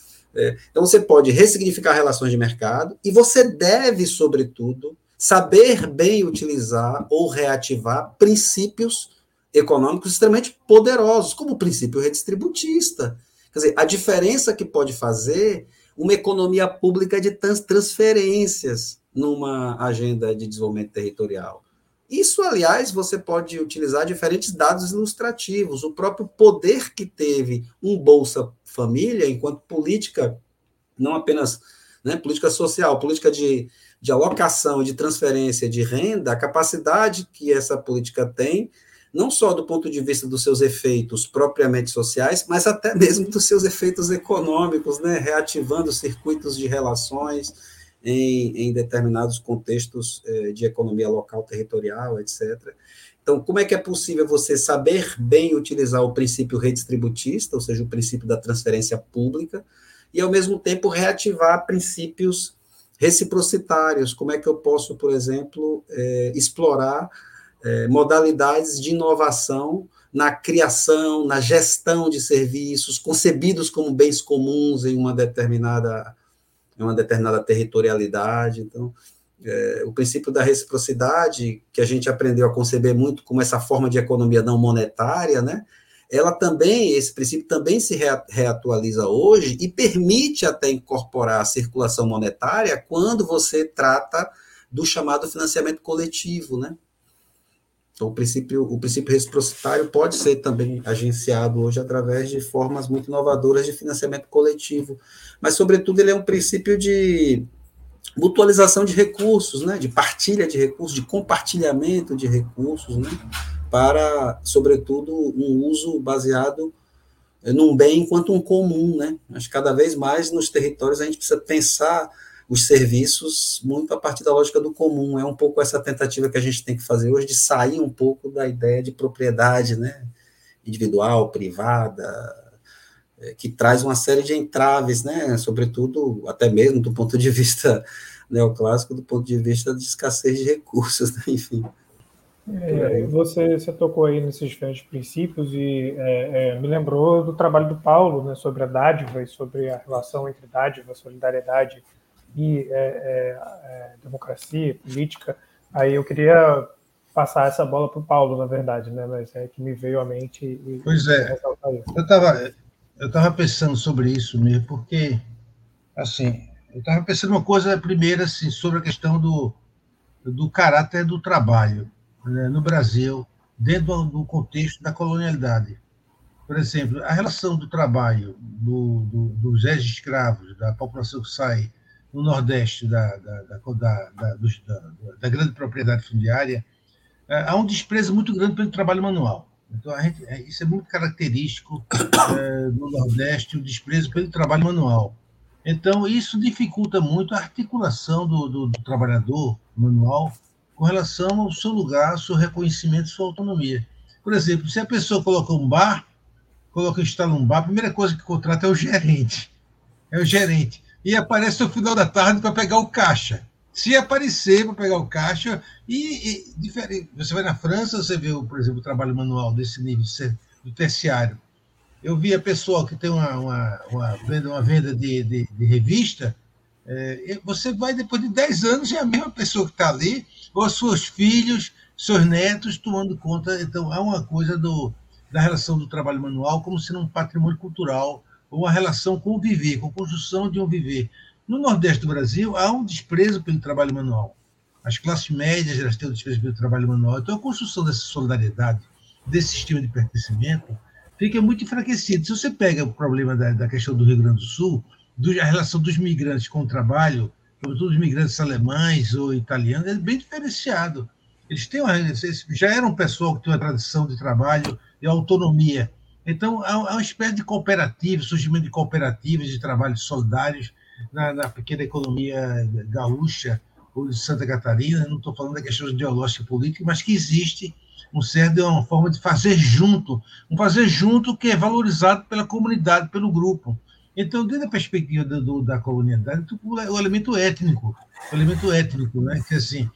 É, então, você pode ressignificar relações de mercado e você deve, sobretudo, saber bem utilizar ou reativar princípios econômicos extremamente poderosos, como o princípio redistributista. Quer dizer, a diferença que pode fazer uma economia pública de transferências numa agenda de desenvolvimento territorial. Isso, aliás, você pode utilizar diferentes dados ilustrativos. O próprio poder que teve um Bolsa Família, enquanto política, não apenas, né, política social, política de, de alocação, de transferência de renda, a capacidade que essa política tem, não só do ponto de vista dos seus efeitos propriamente sociais, mas até mesmo dos seus efeitos econômicos, né, reativando circuitos de relações em, em determinados contextos eh, de economia local, territorial, etcétera. Então, como é que é possível você saber bem utilizar o princípio redistributista, ou seja, o princípio da transferência pública, e, ao mesmo tempo, reativar princípios reciprocitários? Como é que eu posso, por exemplo, eh, explorar eh, modalidades de inovação na criação, na gestão de serviços concebidos como bens comuns em uma determinada, em uma determinada territorialidade? Então, É, o princípio da reciprocidade, que a gente aprendeu a conceber muito como essa forma de economia não monetária, né? Ela também, esse princípio também se reatualiza hoje e permite até incorporar a circulação monetária quando você trata do chamado financiamento coletivo, né? Então, o princípio, o princípio reciprocitário pode ser também agenciado hoje através de formas muito inovadoras de financiamento coletivo, mas, sobretudo, ele é um princípio de mutualização de recursos, né, de partilha de recursos, de compartilhamento de recursos, né, para, sobretudo, um uso baseado num bem enquanto um comum, né. Acho que cada vez mais nos territórios a gente precisa pensar os serviços muito a partir da lógica do comum. É um pouco essa tentativa que a gente tem que fazer hoje de sair um pouco da ideia de propriedade, né, individual, privada, que traz uma série de entraves, né, sobretudo, até mesmo do ponto de vista neoclássico, do ponto de vista de escassez de recursos, né? Enfim. É, você, você tocou aí nesses diferentes princípios e é, é, me lembrou do trabalho do Paulo, né, sobre a dádiva e sobre a relação entre dádiva, solidariedade e é, é, é, democracia, política. Aí eu queria passar essa bola para o Paulo, na verdade, né, mas é que me veio à mente. E, pois é, eu estava... Eu estava pensando sobre isso mesmo, porque, assim, eu estava pensando uma coisa, primeiro, assim, sobre a questão do, do caráter do trabalho, né, no Brasil, dentro do contexto da colonialidade. Por exemplo, a relação do trabalho do, do, dos ex-escravos, da população que sai no Nordeste da, da, da, da, da, da, da grande propriedade fundiária, há um desprezo muito grande pelo trabalho manual. Então, a gente, isso é muito característico é, do Nordeste, o desprezo pelo trabalho manual. Então, isso dificulta muito a articulação do, do, do trabalhador manual com relação ao seu lugar, ao seu reconhecimento, à sua autonomia. Por exemplo, se a pessoa coloca um bar, coloca instala um bar, a primeira coisa que contrata é o gerente. É o gerente. E aparece no final da tarde para pegar o caixa. Se aparecer para pegar o caixa, e, e diferente. Você vai na França, você vê, por exemplo, o trabalho manual desse nível do terciário. Eu vi a pessoa que tem uma, uma, uma venda, uma venda de, de, de revista, é, você vai, depois de dez anos, é a mesma pessoa que está ali, ou seus filhos, seus netos tomando conta. Então, há uma coisa do, da relação do trabalho manual como sendo um patrimônio cultural, ou uma relação com o viver, com a construção de um viver. No Nordeste do Brasil, há um desprezo pelo trabalho manual. As classes médias elas têm um desprezo pelo trabalho manual. Então, a construção dessa solidariedade, desse sistema de pertencimento, fica muito enfraquecido. Se você pega o problema da, da questão do Rio Grande do Sul, do, a relação dos migrantes com o trabalho, sobretudo os migrantes alemães ou italianos, é bem diferenciado. Eles têm uma, eles já eram um pessoal que tem uma tradição de trabalho e autonomia. Então, há uma espécie de cooperativa, surgimento de cooperativas de trabalho solidários na, na pequena economia gaúcha ou de Santa Catarina. Não estou falando da questão ideológica e política, mas que existe um certo, uma forma de fazer junto, um fazer junto que é valorizado pela comunidade, pelo grupo. Então, desde a perspectiva do, do, da comunidade, o elemento étnico, o elemento étnico, né, que assim,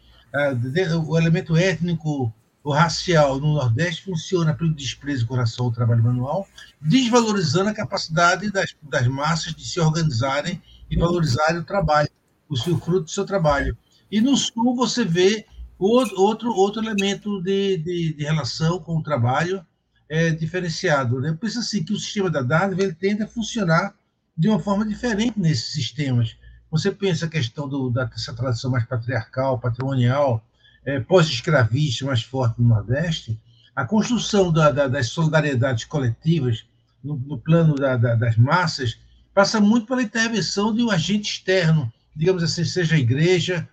o elemento étnico, o racial no Nordeste funciona pelo desprezo com relação ao trabalho manual, desvalorizando a capacidade das, das massas de se organizarem e valorizarem o trabalho, o seu fruto do seu trabalho. E no Sul você vê outro, outro elemento de, de, de relação com o trabalho é, diferenciado. Né? Eu penso assim, que o sistema da dádiva ele tende a funcionar de uma forma diferente nesses sistemas. Você pensa a questão do, dessa tradição mais patriarcal, patrimonial, é, pós-escravista mais forte no Nordeste, a construção da, da, das solidariedades coletivas no, no plano da, da, das massas passa muito pela intervenção de um agente externo, digamos assim, seja a igreja,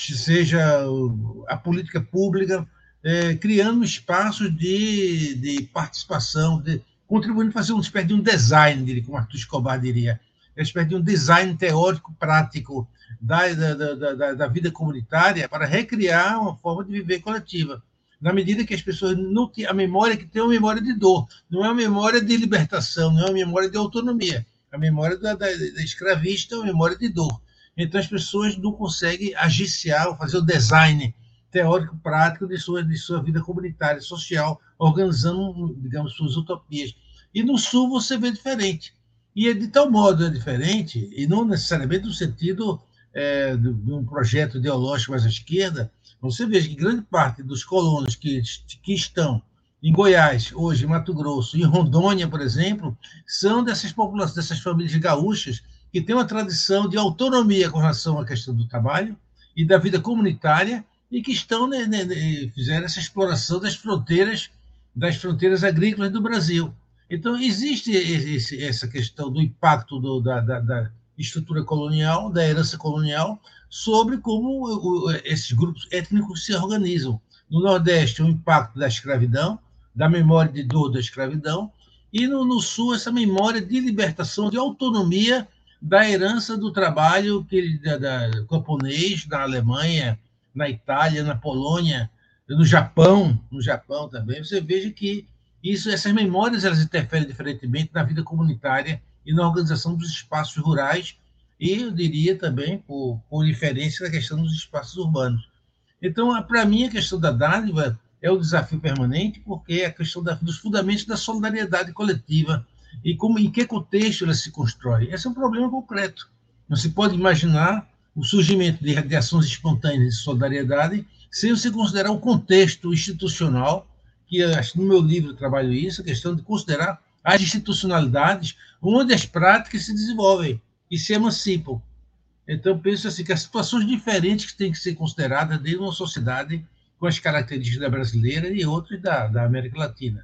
seja a política pública, é, criando espaços de, de participação, de, contribuindo para fazer uma espécie de um design, como Arthur Escobar diria, uma espécie de um design teórico, prático da, da, da, da vida comunitária para recriar uma forma de viver coletiva, na medida que as pessoas não têm a memória, que tem uma memória de dor, não é uma memória de libertação, não é uma memória de autonomia, a memória da, da, da escravista é uma memória de dor. Então, as pessoas não conseguem agiciar ou fazer o design teórico, prático de sua, de sua vida comunitária, social, organizando, digamos, suas utopias. E no Sul você vê diferente. E é de tal modo é diferente, e não necessariamente no sentido é, de, de um projeto ideológico mais à esquerda. Você veja que grande parte dos colonos que, que estão em Goiás, hoje, em Mato Grosso, em Rondônia, por exemplo, são dessas populações, dessas famílias gaúchas que têm uma tradição de autonomia com relação à questão do trabalho e da vida comunitária e que estão né, né, fizeram essa exploração das fronteiras das fronteiras agrícolas do Brasil. Então existe esse, essa questão do impacto do, da, da, da estrutura colonial, da herança colonial, sobre como o, esses grupos étnicos se organizam. No Nordeste, o impacto da escravidão, da memória de dor da escravidão, e no, no Sul, essa memória de libertação, de autonomia da herança do trabalho que, da, da, camponês na Alemanha, na Itália, na Polônia, no Japão, no Japão também. Você veja que isso, essas memórias elas interferem diferentemente na vida comunitária e na organização dos espaços rurais e, eu diria também, por, por inferência, na questão dos espaços urbanos. Então, para mim, a questão da dádiva é o desafio permanente, porque é a questão da, dos fundamentos da solidariedade coletiva e como, em que contexto ela se constrói. Esse é um problema concreto. Não se pode imaginar o surgimento de, de ações espontâneas de solidariedade sem se considerar o contexto institucional, que acho que no meu livro eu trabalho isso, a questão de considerar as institucionalidades onde as práticas se desenvolvem e se emancipam. Então, eu penso assim, que as situações diferentes que têm que ser consideradas dentro de uma sociedade com as características da brasileira e outras da, da América Latina.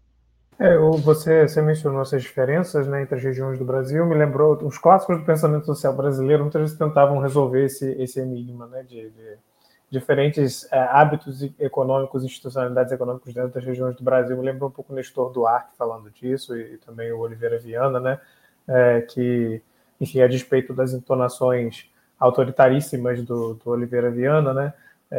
É, você, você mencionou essas diferenças, né, entre as regiões do Brasil, me lembrou os clássicos do pensamento social brasileiro, muitas vezes tentavam resolver esse, esse enigma, né, de, de diferentes é, hábitos econômicos, institucionalidades econômicas dentro das regiões do Brasil. Me lembrou um pouco o Nestor Duarte falando disso, e, e também o Oliveira Viana, né, é, que, enfim, a despeito das entonações autoritaríssimas do, do Oliveira Viana, né,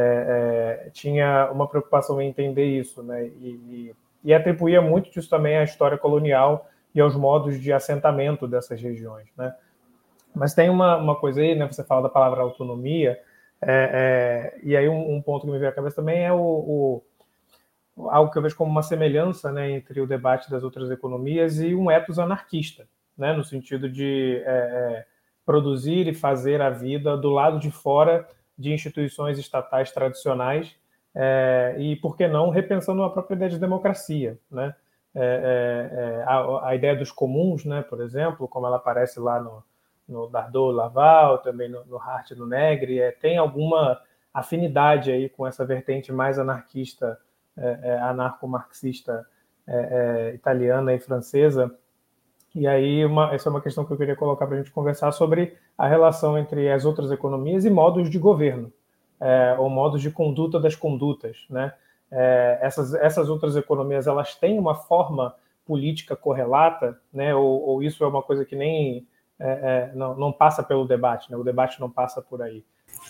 é, é, tinha uma preocupação em entender isso, né, e, e, e atribuía muito disso também à história colonial e aos modos de assentamento dessas regiões, né. Mas tem uma, uma coisa aí, né, você fala da palavra autonomia, É, é, e aí um, um ponto que me veio à cabeça também é o, o, algo que eu vejo como uma semelhança, né, entre o debate das outras economias e um ethos anarquista, né, no sentido de é, produzir e fazer a vida do lado de fora de instituições estatais tradicionais é, e, por que não, repensando a própria ideia de democracia, né? é, é, a, a ideia dos comuns, né, por exemplo, como ela aparece lá no, no Dardot Laval, também no, no Hart e no Negri, é, tem alguma afinidade aí com essa vertente mais anarquista, é, é, anarco-marxista é, é, italiana e francesa. E aí, uma, essa é uma questão que eu queria colocar para a gente conversar sobre a relação entre as outras economias e modos de governo, é, ou modos de conduta das condutas, né? É, essas, essas outras economias, elas têm uma forma política correlata, né? Ou, ou isso é uma coisa que nem é, é, não, não passa pelo debate, né? O debate não passa por aí.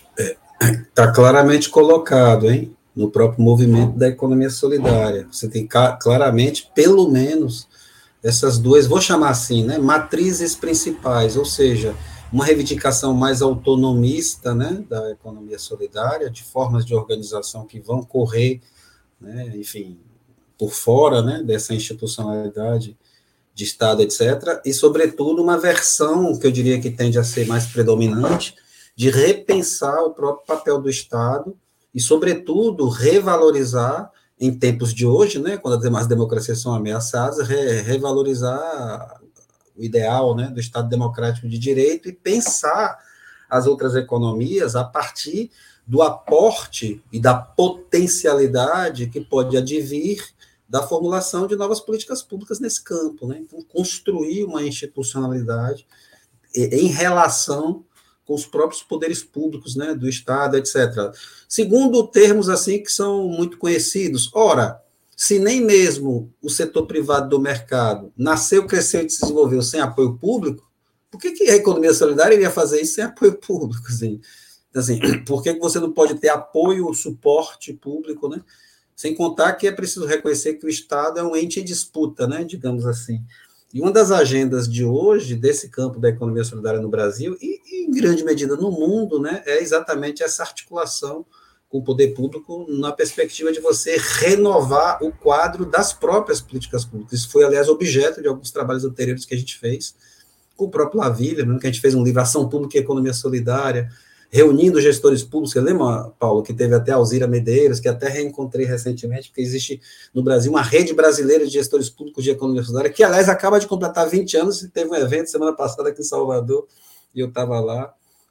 Está claramente colocado, hein? No próprio movimento da economia solidária. Você tem claramente, pelo menos, essas duas, vou chamar assim, né, matrizes principais, ou seja, uma reivindicação mais autonomista, né, da economia solidária, de formas de organização que vão correr, né, enfim, por fora, né, dessa institucionalidade de Estado, etcétera, e, sobretudo, uma versão que eu diria que tende a ser mais predominante, de repensar o próprio papel do Estado e, sobretudo, revalorizar em tempos de hoje, né, quando as demais democracias são ameaçadas, re, revalorizar o ideal, né, do Estado democrático de direito e pensar as outras economias a partir do aporte e da potencialidade que pode advir da formulação de novas políticas públicas nesse campo, né? Então, construir uma institucionalidade em relação com os próprios poderes públicos, né, do Estado, etcétera. Segundo termos assim que são muito conhecidos, ora, se nem mesmo o setor privado do mercado nasceu, cresceu e se desenvolveu sem apoio público, por que, que a economia solidária iria fazer isso sem apoio público? Assim? Assim, por que, que você não pode ter apoio, suporte público, né? Sem contar que é preciso reconhecer que o Estado é um ente em disputa, né, digamos assim. E uma das agendas de hoje, desse campo da economia solidária no Brasil, e, e em grande medida no mundo, né, é exatamente essa articulação com o poder público na perspectiva de você renovar o quadro das próprias políticas públicas. Isso foi, aliás, objeto de alguns trabalhos anteriores que a gente fez, com o próprio Laville, né, que a gente fez um livro, Ação Pública e Economia Solidária, reunindo gestores públicos. Você lembra, Paulo, que teve até a Alzira Medeiros, que até reencontrei recentemente, porque existe no Brasil uma rede brasileira de gestores públicos de economia solidária, que, aliás, acaba de completar vinte anos, e teve um evento semana passada aqui em Salvador, e eu estava lá,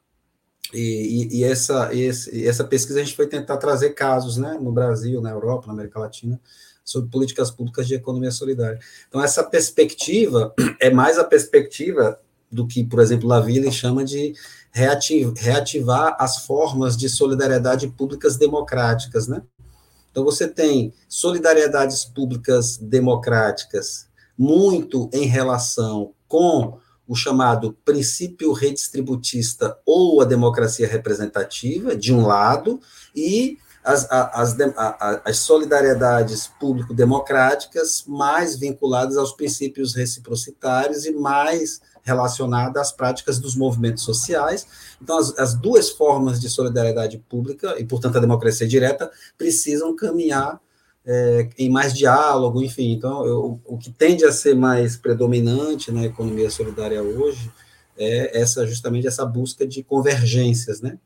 e, e, e, essa, e, esse, e essa pesquisa a gente foi tentar trazer casos, né, no Brasil, na Europa, na América Latina, sobre políticas públicas de economia solidária. Então, essa perspectiva é mais a perspectiva do que, por exemplo, Laville chama de reativar as formas de solidariedade públicas democráticas, né? Então, você tem solidariedades públicas democráticas muito em relação com o chamado princípio redistributista ou a democracia representativa, de um lado, e as, as, as, as solidariedades público-democráticas mais vinculadas aos princípios reciprocitários e mais relacionada às práticas dos movimentos sociais. Então, as, as duas formas de solidariedade pública, e, portanto, a democracia direta, precisam caminhar é, em mais diálogo, enfim. Então, eu, o que tende a ser mais predominante na economia solidária hoje é essa, justamente essa busca de convergências, né,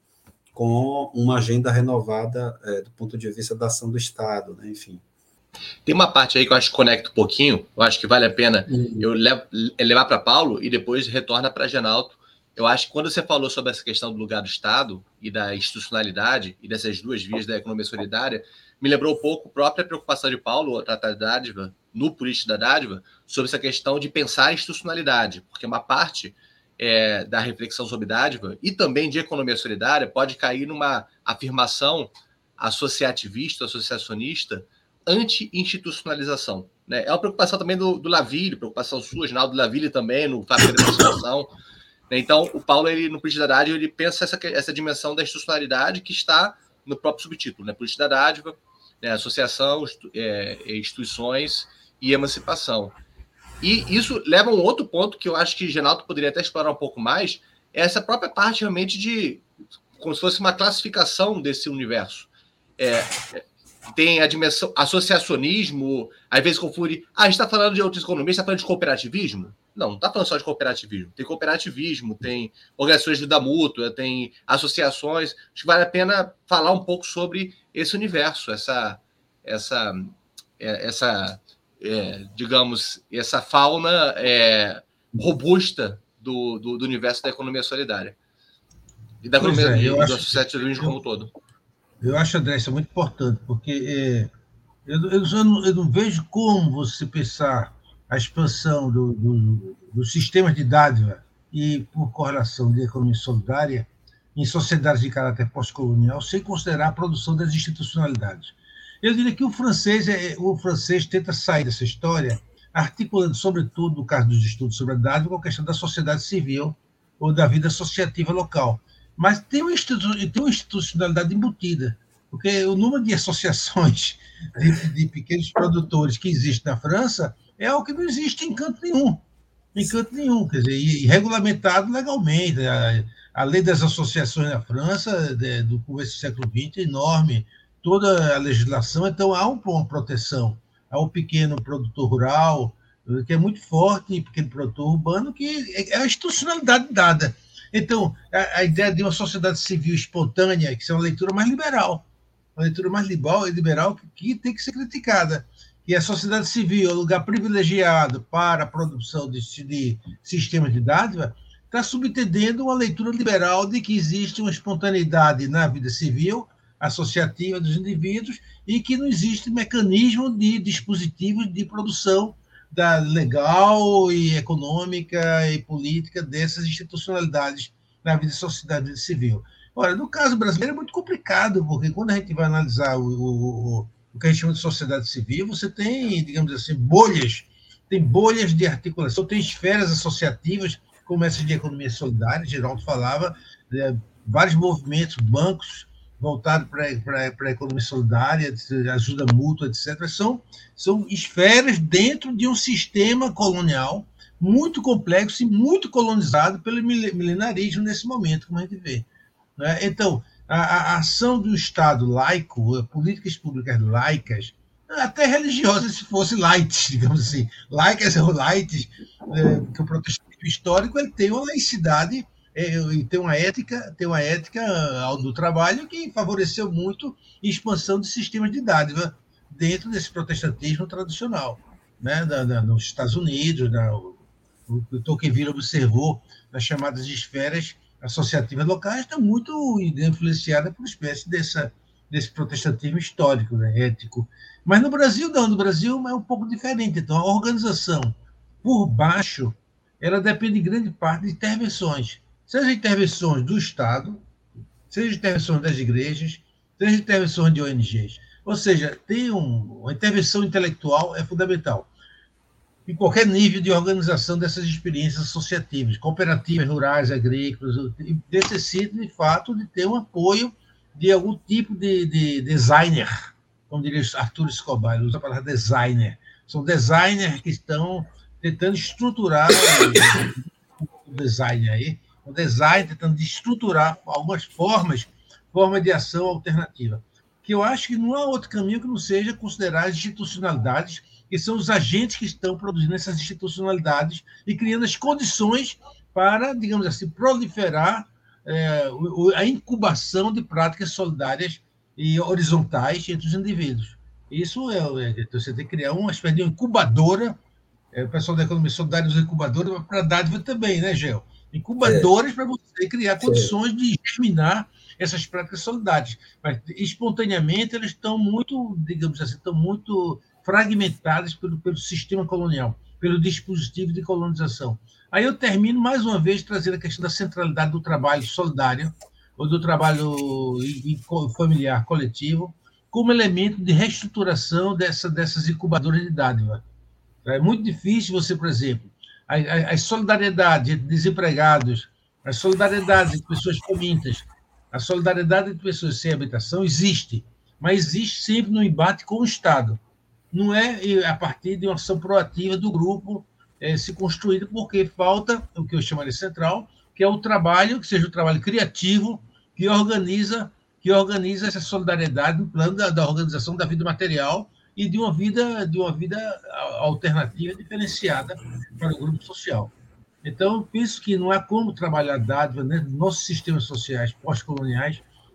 com uma agenda renovada é, do ponto de vista da ação do Estado, né, enfim. Tem uma parte aí que eu acho que conecta um pouquinho, eu acho que vale a pena uhum. eu levo, levar para Paulo e depois retorna para Genalto. Eu acho que quando você falou sobre essa questão do lugar do Estado e da institucionalidade e dessas duas vias da economia solidária, me lembrou um pouco a própria preocupação de Paulo, o Tratado da Dádiva, no Política da Dádiva, sobre essa questão de pensar a institucionalidade, porque uma parte é, da reflexão sobre dádiva e também de economia solidária pode cair numa afirmação associativista, associacionista, anti-institucionalização. Né? É uma preocupação também do, do Laville, preocupação sua, Ginaldo Laville também, no Fábrica da Emancipação. Né? Então, o Paulo, ele, no Política da Dádiva, ele pensa essa, essa dimensão da institucionalidade que está no próprio subtítulo, né? Política da Dádiva, né? Associação, é, instituições e emancipação. E isso leva a um outro ponto que eu acho que Genaldo poderia até explorar um pouco mais, é essa própria parte realmente de, como se fosse uma classificação desse universo. É, tem a dimensão associacionismo, às vezes confunde, ah, a gente está falando de outras economias, está falando de cooperativismo? Não, não está falando só de cooperativismo. Tem cooperativismo, tem organizações de vida mútua, tem associações. Acho que vale a pena falar um pouco sobre esse universo, essa, essa, essa é, digamos, essa fauna é, robusta do, do, do universo da economia solidária e da Pois economia é, eu e do acho, associativismo como um todo. eu acho, André, isso é muito importante, porque é, eu, eu, eu, não, eu não vejo como você pensar a expansão do, do, dos sistemas de dádiva e, por correlação, de economia solidária em sociedades de caráter pós-colonial sem considerar a produção das institucionalidades. Eu diria que o francês, é, o francês tenta sair dessa história articulando, sobretudo, no caso dos estudos sobre a dádiva, com a questão da sociedade civil ou da vida associativa local. Mas tem uma, institu tem uma institucionalidade embutida, porque o número de associações de, de pequenos produtores que existe na França é algo que não existe em canto nenhum. Em canto nenhum, quer dizer, e regulamentado legalmente. A, a lei das associações na França, de, do começo do século vinte, é enorme, toda a legislação, então há uma proteção ao pequeno produtor rural, que é muito forte, pequeno produtor urbano, que é a institucionalidade dada. Então, a, a ideia de uma sociedade civil espontânea, que é uma leitura mais liberal, uma leitura mais liberal, liberal que, que tem que ser criticada, que a sociedade civil é um lugar privilegiado para a produção de, de sistemas de dádiva, está subentendendo uma leitura liberal de que existe uma espontaneidade na vida civil, associativa dos indivíduos, e que não existe mecanismo de dispositivos de produção da legal e econômica e política dessas institucionalidades na vida da sociedade civil. Ora, no caso brasileiro é muito complicado, porque quando a gente vai analisar o, o, o que a gente chama de sociedade civil, você tem, digamos assim, bolhas, tem bolhas de articulação, tem esferas associativas, como essa de economia solidária, Geraldo falava, é, vários movimentos, bancos voltados para a economia solidária, ajuda mútua, etcétera, são, são esferas dentro de um sistema colonial muito complexo e muito colonizado pelo milenarismo nesse momento, como a gente vê. Né? Então, a, a ação do Estado laico, políticas públicas laicas, até religiosas, se fosse light, digamos assim, laicas ou light, é, que o protestantismo histórico ele tem uma laicidade é, e tem uma ética, tem uma ética do trabalho que favoreceu muito a expansão de sistemas de dádiva dentro desse protestantismo tradicional, né? da, da, nos Estados Unidos, da, o, o Tocqueville observou nas chamadas esferas associativas locais, está muito influenciada por uma espécie dessa, desse protestantismo histórico, né? ético. Mas no Brasil, não, no Brasil é um pouco diferente. Então, a organização por baixo, ela depende em grande parte de intervenções, seja intervenções do Estado, seja intervenções das igrejas, seja intervenções de O N Gs. Ou seja, tem um, uma intervenção intelectual é fundamental em qualquer nível de organização dessas experiências associativas, cooperativas, rurais, agrícolas, necessita, de fato, de ter um apoio de algum tipo de, de designer, como diria Arthur Escobar, ele usa a palavra designer. São designers que estão tentando estruturar o design aí, o design tentando estruturar algumas formas, formas de ação alternativa. Que eu acho que não há outro caminho que não seja considerar as institucionalidades, que são os agentes que estão produzindo essas institucionalidades e criando as condições para, digamos assim, proliferar é, a incubação de práticas solidárias e horizontais entre os indivíduos. Isso é, é você tem que criar uma espécie de incubadora, é, o pessoal da economia solidária usa incubadora para dádiva também, né, Gel? Incubadoras é. para você criar condições é. de germinar essas práticas solidárias. Mas, espontaneamente, elas estão muito, digamos assim, estão muito fragmentadas pelo, pelo sistema colonial, pelo dispositivo de colonização. Aí eu termino, mais uma vez, trazendo a questão da centralidade do trabalho solidário, ou do trabalho familiar coletivo, como elemento de reestruturação dessa, dessas incubadoras de dádiva. É muito difícil você, por exemplo, a, a solidariedade entre desempregados, a solidariedade entre pessoas famintas, a solidariedade entre pessoas sem habitação existe, mas existe sempre no embate com o Estado. Não é a partir de uma ação proativa do grupo é, se construída, porque falta o que eu chamaria central, que é o trabalho, que seja o trabalho criativo, que organiza, que organiza essa solidariedade no plano da, da organização da vida material e de uma vida, de uma vida alternativa, diferenciada para o grupo social. Então, eu penso que não há como trabalhar dádiva, né, nos nossos sistemas sociais pós-coloniais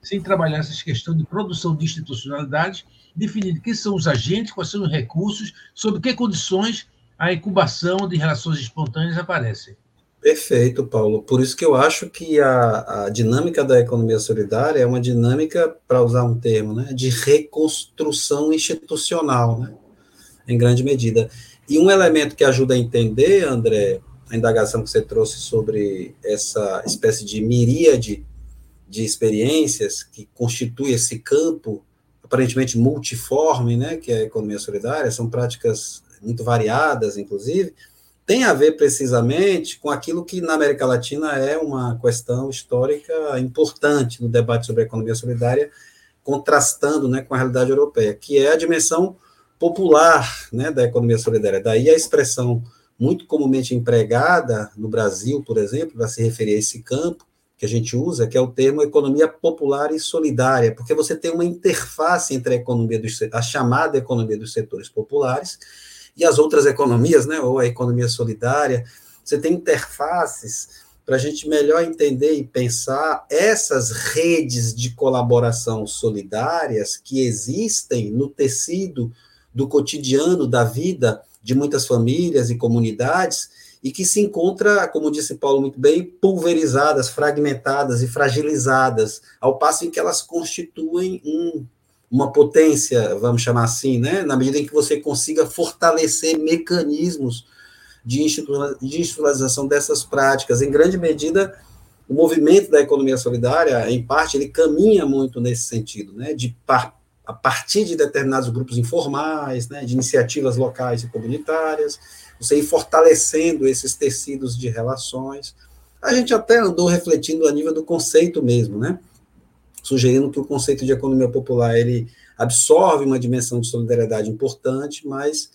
sem trabalhar essa questão de produção de institucionalidade, definindo quem são os agentes, quais são os recursos, sob que condições a incubação de relações espontâneas aparece. Perfeito, Paulo. Por isso que eu acho que a, a dinâmica da economia solidária é uma dinâmica, para usar um termo, né, de reconstrução institucional, né, em grande medida. E um elemento que ajuda a entender, André, a indagação que você trouxe sobre essa espécie de miríade de experiências que constitui esse campo aparentemente multiforme, né, que é a economia solidária, são práticas muito variadas, inclusive, tem a ver precisamente com aquilo que na América Latina é uma questão histórica importante no debate sobre a economia solidária, contrastando, né, com a realidade europeia, que é a dimensão popular, né, da economia solidária. Daí a expressão muito comumente empregada no Brasil, por exemplo, para se referir a esse campo que a gente usa, que é o termo economia popular e solidária, porque você tem uma interface entre a economia dos, a chamada economia dos setores populares e as outras economias, né, ou a economia solidária. Você tem interfaces para a gente melhor entender e pensar essas redes de colaboração solidárias que existem no tecido do cotidiano da vida de muitas famílias e comunidades e que se encontra, como disse Paulo muito bem, pulverizadas, fragmentadas e fragilizadas, ao passo em que elas constituem um uma potência, vamos chamar assim, né, na medida em que você consiga fortalecer mecanismos de institucionalização dessas práticas. Em grande medida, o movimento da economia solidária, em parte, ele caminha muito nesse sentido, né, de par, a partir de determinados grupos informais, né, de iniciativas locais e comunitárias, você ir fortalecendo esses tecidos de relações. A gente até andou refletindo a nível do conceito mesmo, né, sugerindo que o conceito de economia popular ele absorve uma dimensão de solidariedade importante, mas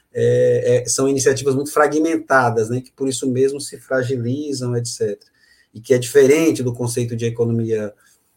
é, é, são iniciativas muito fragmentadas, né, que por isso mesmo se fragilizam, etcétera. E que é diferente do conceito de economia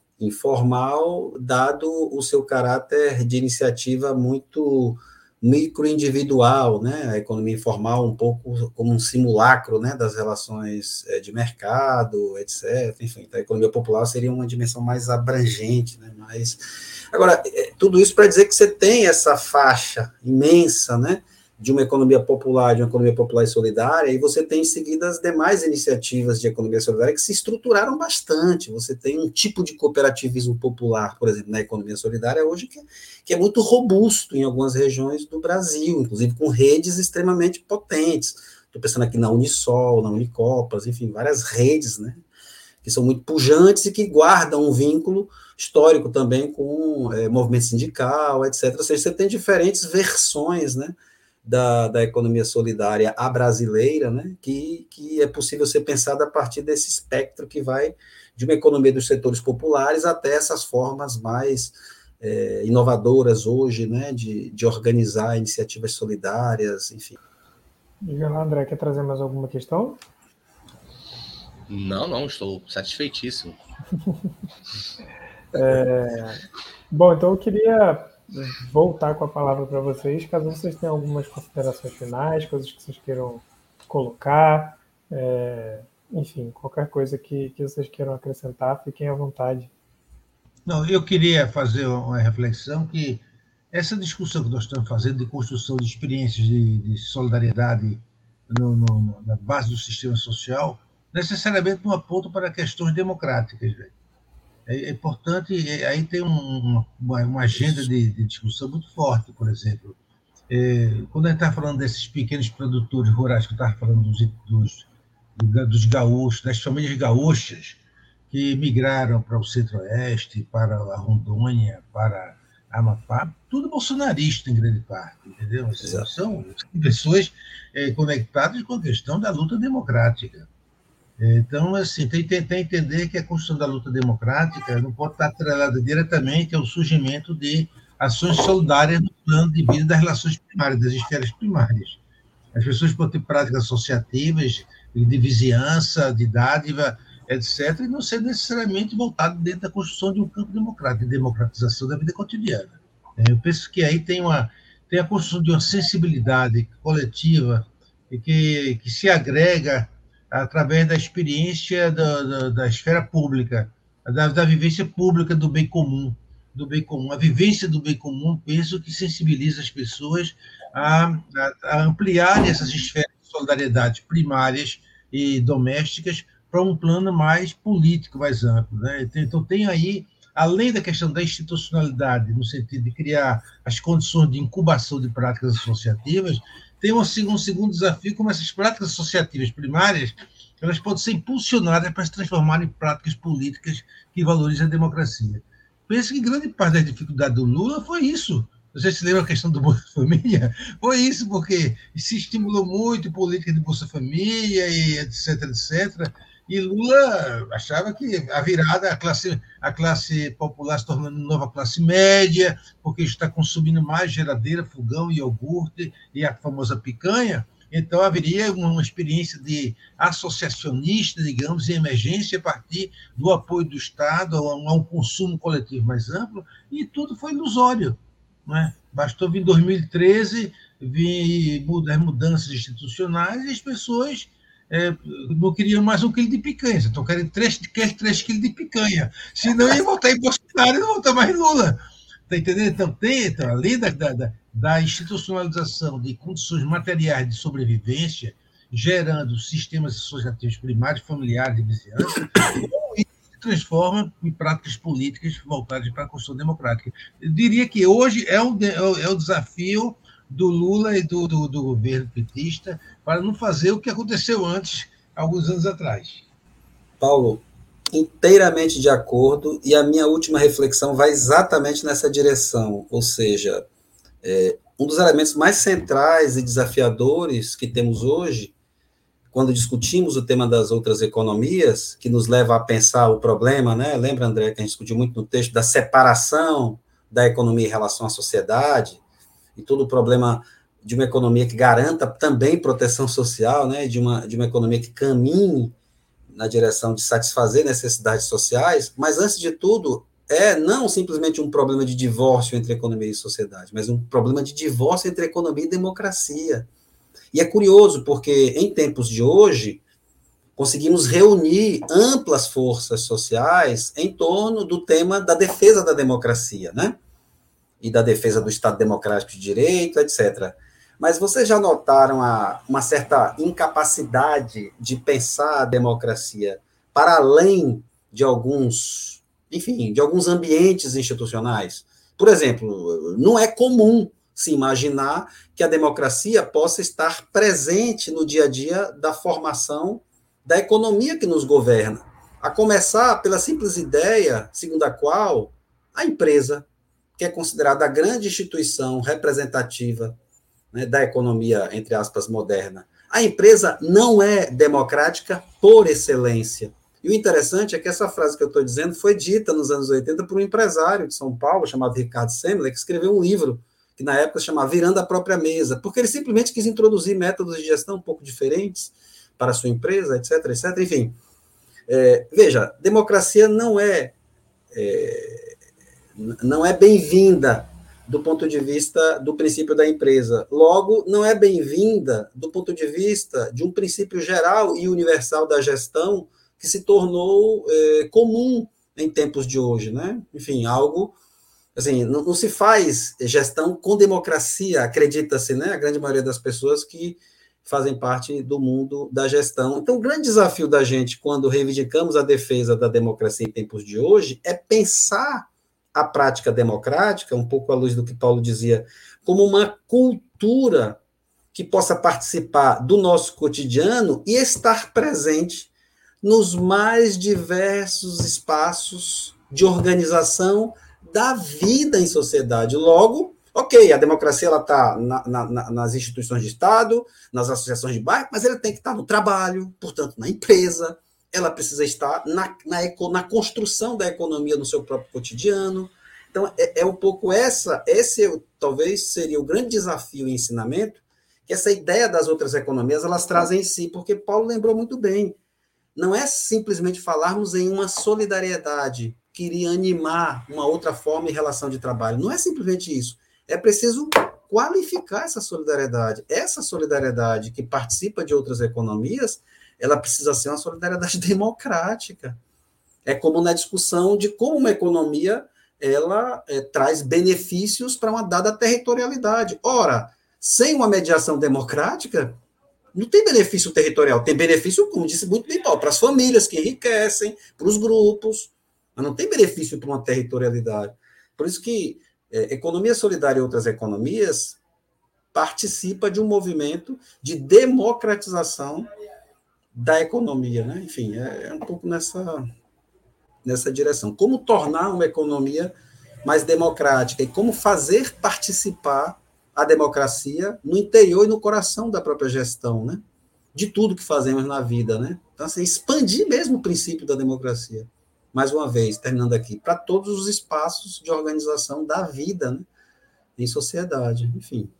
informal, dado o seu caráter de iniciativa muito microindividual, né, a economia informal um pouco como um simulacro, né, das relações de mercado, etcétera. Enfim, então a economia popular seria uma dimensão mais abrangente, né, mais... Agora, tudo isso para dizer que você tem essa faixa imensa, né, de uma economia popular, de uma economia popular e solidária, e você tem em seguida as demais iniciativas de economia solidária que se estruturaram bastante. Você tem um tipo de cooperativismo popular, por exemplo, na economia solidária hoje, que, que é muito robusto em algumas regiões do Brasil, inclusive com redes extremamente potentes. Estou pensando aqui na Unisol, na Unicopas, enfim, várias redes, né, que são muito pujantes e que guardam um vínculo histórico também com é, movimento sindical, etcétera. Ou seja, você tem diferentes versões, né, Da, da economia solidária à brasileira, né, que, que é possível ser pensada a partir desse espectro que vai de uma economia dos setores populares até essas formas mais é, inovadoras hoje, né, de, de organizar iniciativas solidárias, enfim. Diga lá, André, quer trazer mais alguma questão? Não, não, estou satisfeitíssimo. é, bom, então eu queria voltar com a palavra para vocês, caso vocês tenham algumas considerações finais, coisas que vocês queiram colocar, é, enfim, qualquer coisa que, que vocês queiram acrescentar, fiquem à vontade. Não, eu queria fazer uma reflexão que essa discussão que nós estamos fazendo de construção de experiências de, de solidariedade no, no, na base do sistema social, necessariamente não aponta para questões democráticas, velho. É importante, aí tem um, uma, uma agenda de, de discussão muito forte, por exemplo. É, quando a gente está falando desses pequenos produtores rurais, que eu estava falando dos, dos, dos gaúchos, das famílias gaúchas que migraram para o Centro-Oeste, para a Rondônia, para a Amapá, tudo bolsonarista em grande parte, entendeu? São, são pessoas é, conectadas com a questão da luta democrática. Então, assim, tem que tentar entender que a construção da luta democrática não pode estar atrelada diretamente ao surgimento de ações solidárias no plano de vida das relações primárias, das esferas primárias. As pessoas podem ter práticas associativas, de vizinhança, de dádiva, etcétera, e não ser necessariamente voltado dentro da construção de um campo democrático, de democratização da vida cotidiana. Eu penso que aí tem, uma, tem a construção de uma sensibilidade coletiva que, que se agrega através da experiência da, da, da esfera pública, da, da vivência pública do bem comum, do bem comum. A vivência do bem comum, penso que sensibiliza as pessoas a, a, a ampliar essas esferas de solidariedade primárias e domésticas para um plano mais político, mais amplo, né? Então, tem aí, além da questão da institucionalidade, no sentido de criar as condições de incubação de práticas associativas, tem um, um segundo desafio, como essas práticas associativas primárias, elas podem ser impulsionadas para se transformar em práticas políticas que valorizem a democracia. Penso que grande parte da dificuldade do Lula foi isso. Você se lembra a questão do Bolsa Família? Foi isso, porque se estimulou muito política de Bolsa Família, e etc, etcétera. E Lula achava que a virada, a classe, a classe popular se tornando nova classe média, porque está consumindo mais geladeira, fogão, iogurte e a famosa picanha. Então, haveria uma experiência de associacionista, digamos, em emergência, a partir do apoio do Estado a um, a um consumo coletivo mais amplo, e tudo foi ilusório. Não é? Bastou vir em dois mil e treze, vir as mudanças institucionais, e as pessoas é, não queriam mais um quilo de picanha, então querem três, três quilos de picanha. Senão ia voltar em Bolsonaro e não voltar mais em Lula. Está entendendo? Então, tem, então, além da, da, da institucionalização de condições materiais de sobrevivência, gerando sistemas associativos primários, familiares e vizinhança, isso se transforma em práticas políticas voltadas para a construção democrática. Eu diria que hoje é o, é o desafio do Lula e do, do, do governo petista para não fazer o que aconteceu antes, alguns anos atrás. Paulo, inteiramente de acordo, e a minha última reflexão vai exatamente nessa direção, ou seja, é, um dos elementos mais centrais e desafiadores que temos hoje, quando discutimos o tema das outras economias, que nos leva a pensar o problema, né? Lembra, André, que a gente discutiu muito no texto da separação da economia em relação à sociedade, e todo o problema de uma economia que garanta também proteção social, né? De uma, de uma economia que caminhe na direção de satisfazer necessidades sociais, mas, antes de tudo, é não simplesmente um problema de divórcio entre economia e sociedade, mas um problema de divórcio entre economia e democracia. E é curioso, porque, em tempos de hoje, conseguimos reunir amplas forças sociais em torno do tema da defesa da democracia, né? E da defesa do Estado Democrático de Direito, etcétera. Mas vocês já notaram a, uma certa incapacidade de pensar a democracia para além de alguns, enfim, de alguns ambientes institucionais? Por exemplo, não é comum se imaginar que a democracia possa estar presente no dia a dia da formação da economia que nos governa, a começar pela simples ideia segundo a qual a empresa, que é considerada a grande instituição representativa, né, da economia, entre aspas, moderna, a empresa não é democrática por excelência. E o interessante é que essa frase que eu estou dizendo foi dita nos anos oitenta por um empresário de São Paulo, chamado Ricardo Semler, que escreveu um livro que na época se chamava Virando a Própria Mesa, porque ele simplesmente quis introduzir métodos de gestão um pouco diferentes para a sua empresa, etc, etcétera. Enfim, é, veja, democracia não é, é não é bem-vinda do ponto de vista do princípio da empresa. Logo, não é bem-vinda do ponto de vista de um princípio geral e universal da gestão que se tornou é, comum em tempos de hoje, né? Enfim, algo, assim, não, não se faz gestão com democracia, acredita-se, né? A grande maioria das pessoas que fazem parte do mundo da gestão. Então, o grande desafio da gente, quando reivindicamos a defesa da democracia em tempos de hoje, é pensar a prática democrática, um pouco à luz do que Paulo dizia, como uma cultura que possa participar do nosso cotidiano e estar presente nos mais diversos espaços de organização da vida em sociedade. Logo, ok, a democracia ela está na, na, nas instituições de Estado, nas associações de bairro, mas ela tem que estar no trabalho, portanto, na empresa, ela precisa estar na, na, na construção da economia no seu próprio cotidiano. Então, é, é um pouco essa, esse talvez seria o grande desafio e ensinamento, que essa ideia das outras economias, elas trazem em si, porque Paulo lembrou muito bem, não é simplesmente falarmos em uma solidariedade que iria animar uma outra forma e relação de trabalho, não é simplesmente isso, é preciso qualificar essa solidariedade, essa solidariedade que participa de outras economias, ela precisa ser uma solidariedade democrática. É como na discussão de como uma economia ela é, traz benefícios para uma dada territorialidade. Ora, sem uma mediação democrática, não tem benefício territorial, tem benefício, como disse muito bem Paulo, para as famílias que enriquecem, para os grupos, mas não tem benefício para uma territorialidade. Por isso que é, economia solidária e outras economias participa de um movimento de democratização da economia, né? Enfim, é, é um pouco nessa, nessa direção. Como tornar uma economia mais democrática e como fazer participar a democracia no interior e no coração da própria gestão, né? De tudo que fazemos na vida, né? Então, assim, expandir mesmo o princípio da democracia. Mais uma vez, terminando aqui, para todos os espaços de organização da vida, né? Em sociedade, enfim.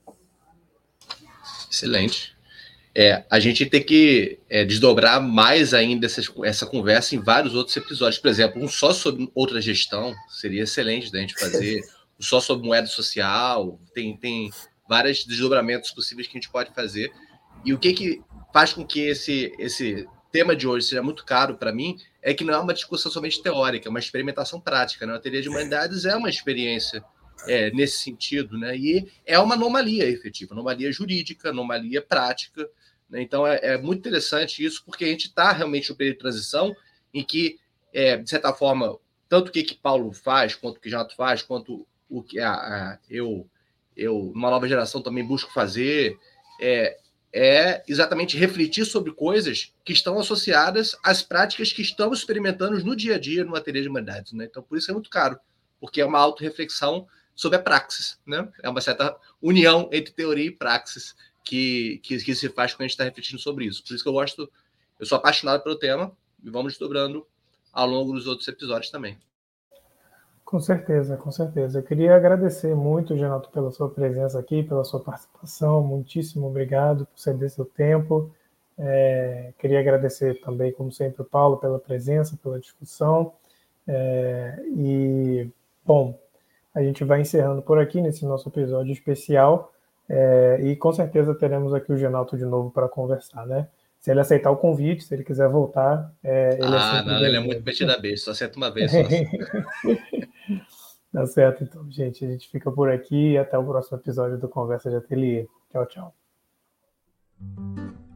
Excelente. É, a gente tem que é, desdobrar mais ainda essa, essa conversa em vários outros episódios. Por exemplo, um só sobre outra gestão seria excelente da gente fazer, um só sobre moeda social, tem, tem vários desdobramentos possíveis que a gente pode fazer. E o que, que faz com que esse, esse tema de hoje seja muito caro para mim é que não é uma discussão somente teórica, é uma experimentação prática, né? A teoria de humanidades é uma experiência É, nesse sentido, né? E é uma anomalia efetiva, anomalia jurídica, anomalia prática, né? Então é, é muito interessante isso, porque a gente está realmente no período de transição em que, é, de certa forma, tanto o que, que Paulo faz, quanto o que Renato faz, quanto o que a, a, eu, eu, uma nova geração, também busco fazer, é, é exatamente refletir sobre coisas que estão associadas às práticas que estamos experimentando no dia a dia numa teoria de humanidades, né? Então, por isso é muito caro, porque é uma autorreflexão sobre a praxis, né? É uma certa união entre teoria e praxis que, que, que se faz quando a gente está refletindo sobre isso. Por isso que eu gosto, eu sou apaixonado pelo tema e vamos desdobrando ao longo dos outros episódios também. Com certeza, com certeza. Eu queria agradecer muito, Renato, pela sua presença aqui, pela sua participação. Muitíssimo obrigado por ceder seu tempo. É, queria agradecer também, como sempre, o Paulo pela presença, pela discussão. É, e, bom, a gente vai encerrando por aqui nesse nosso episódio especial é, e com certeza teremos aqui o Genalto de novo para conversar, né? Se ele aceitar o convite, se ele quiser voltar, é, ele ah, é sempre não, ele é muito metido a beijo, só acerta uma vez. Só assim. Tá certo, então, gente. A gente fica por aqui e até o próximo episódio do Conversa de Ateliê. Tchau, tchau.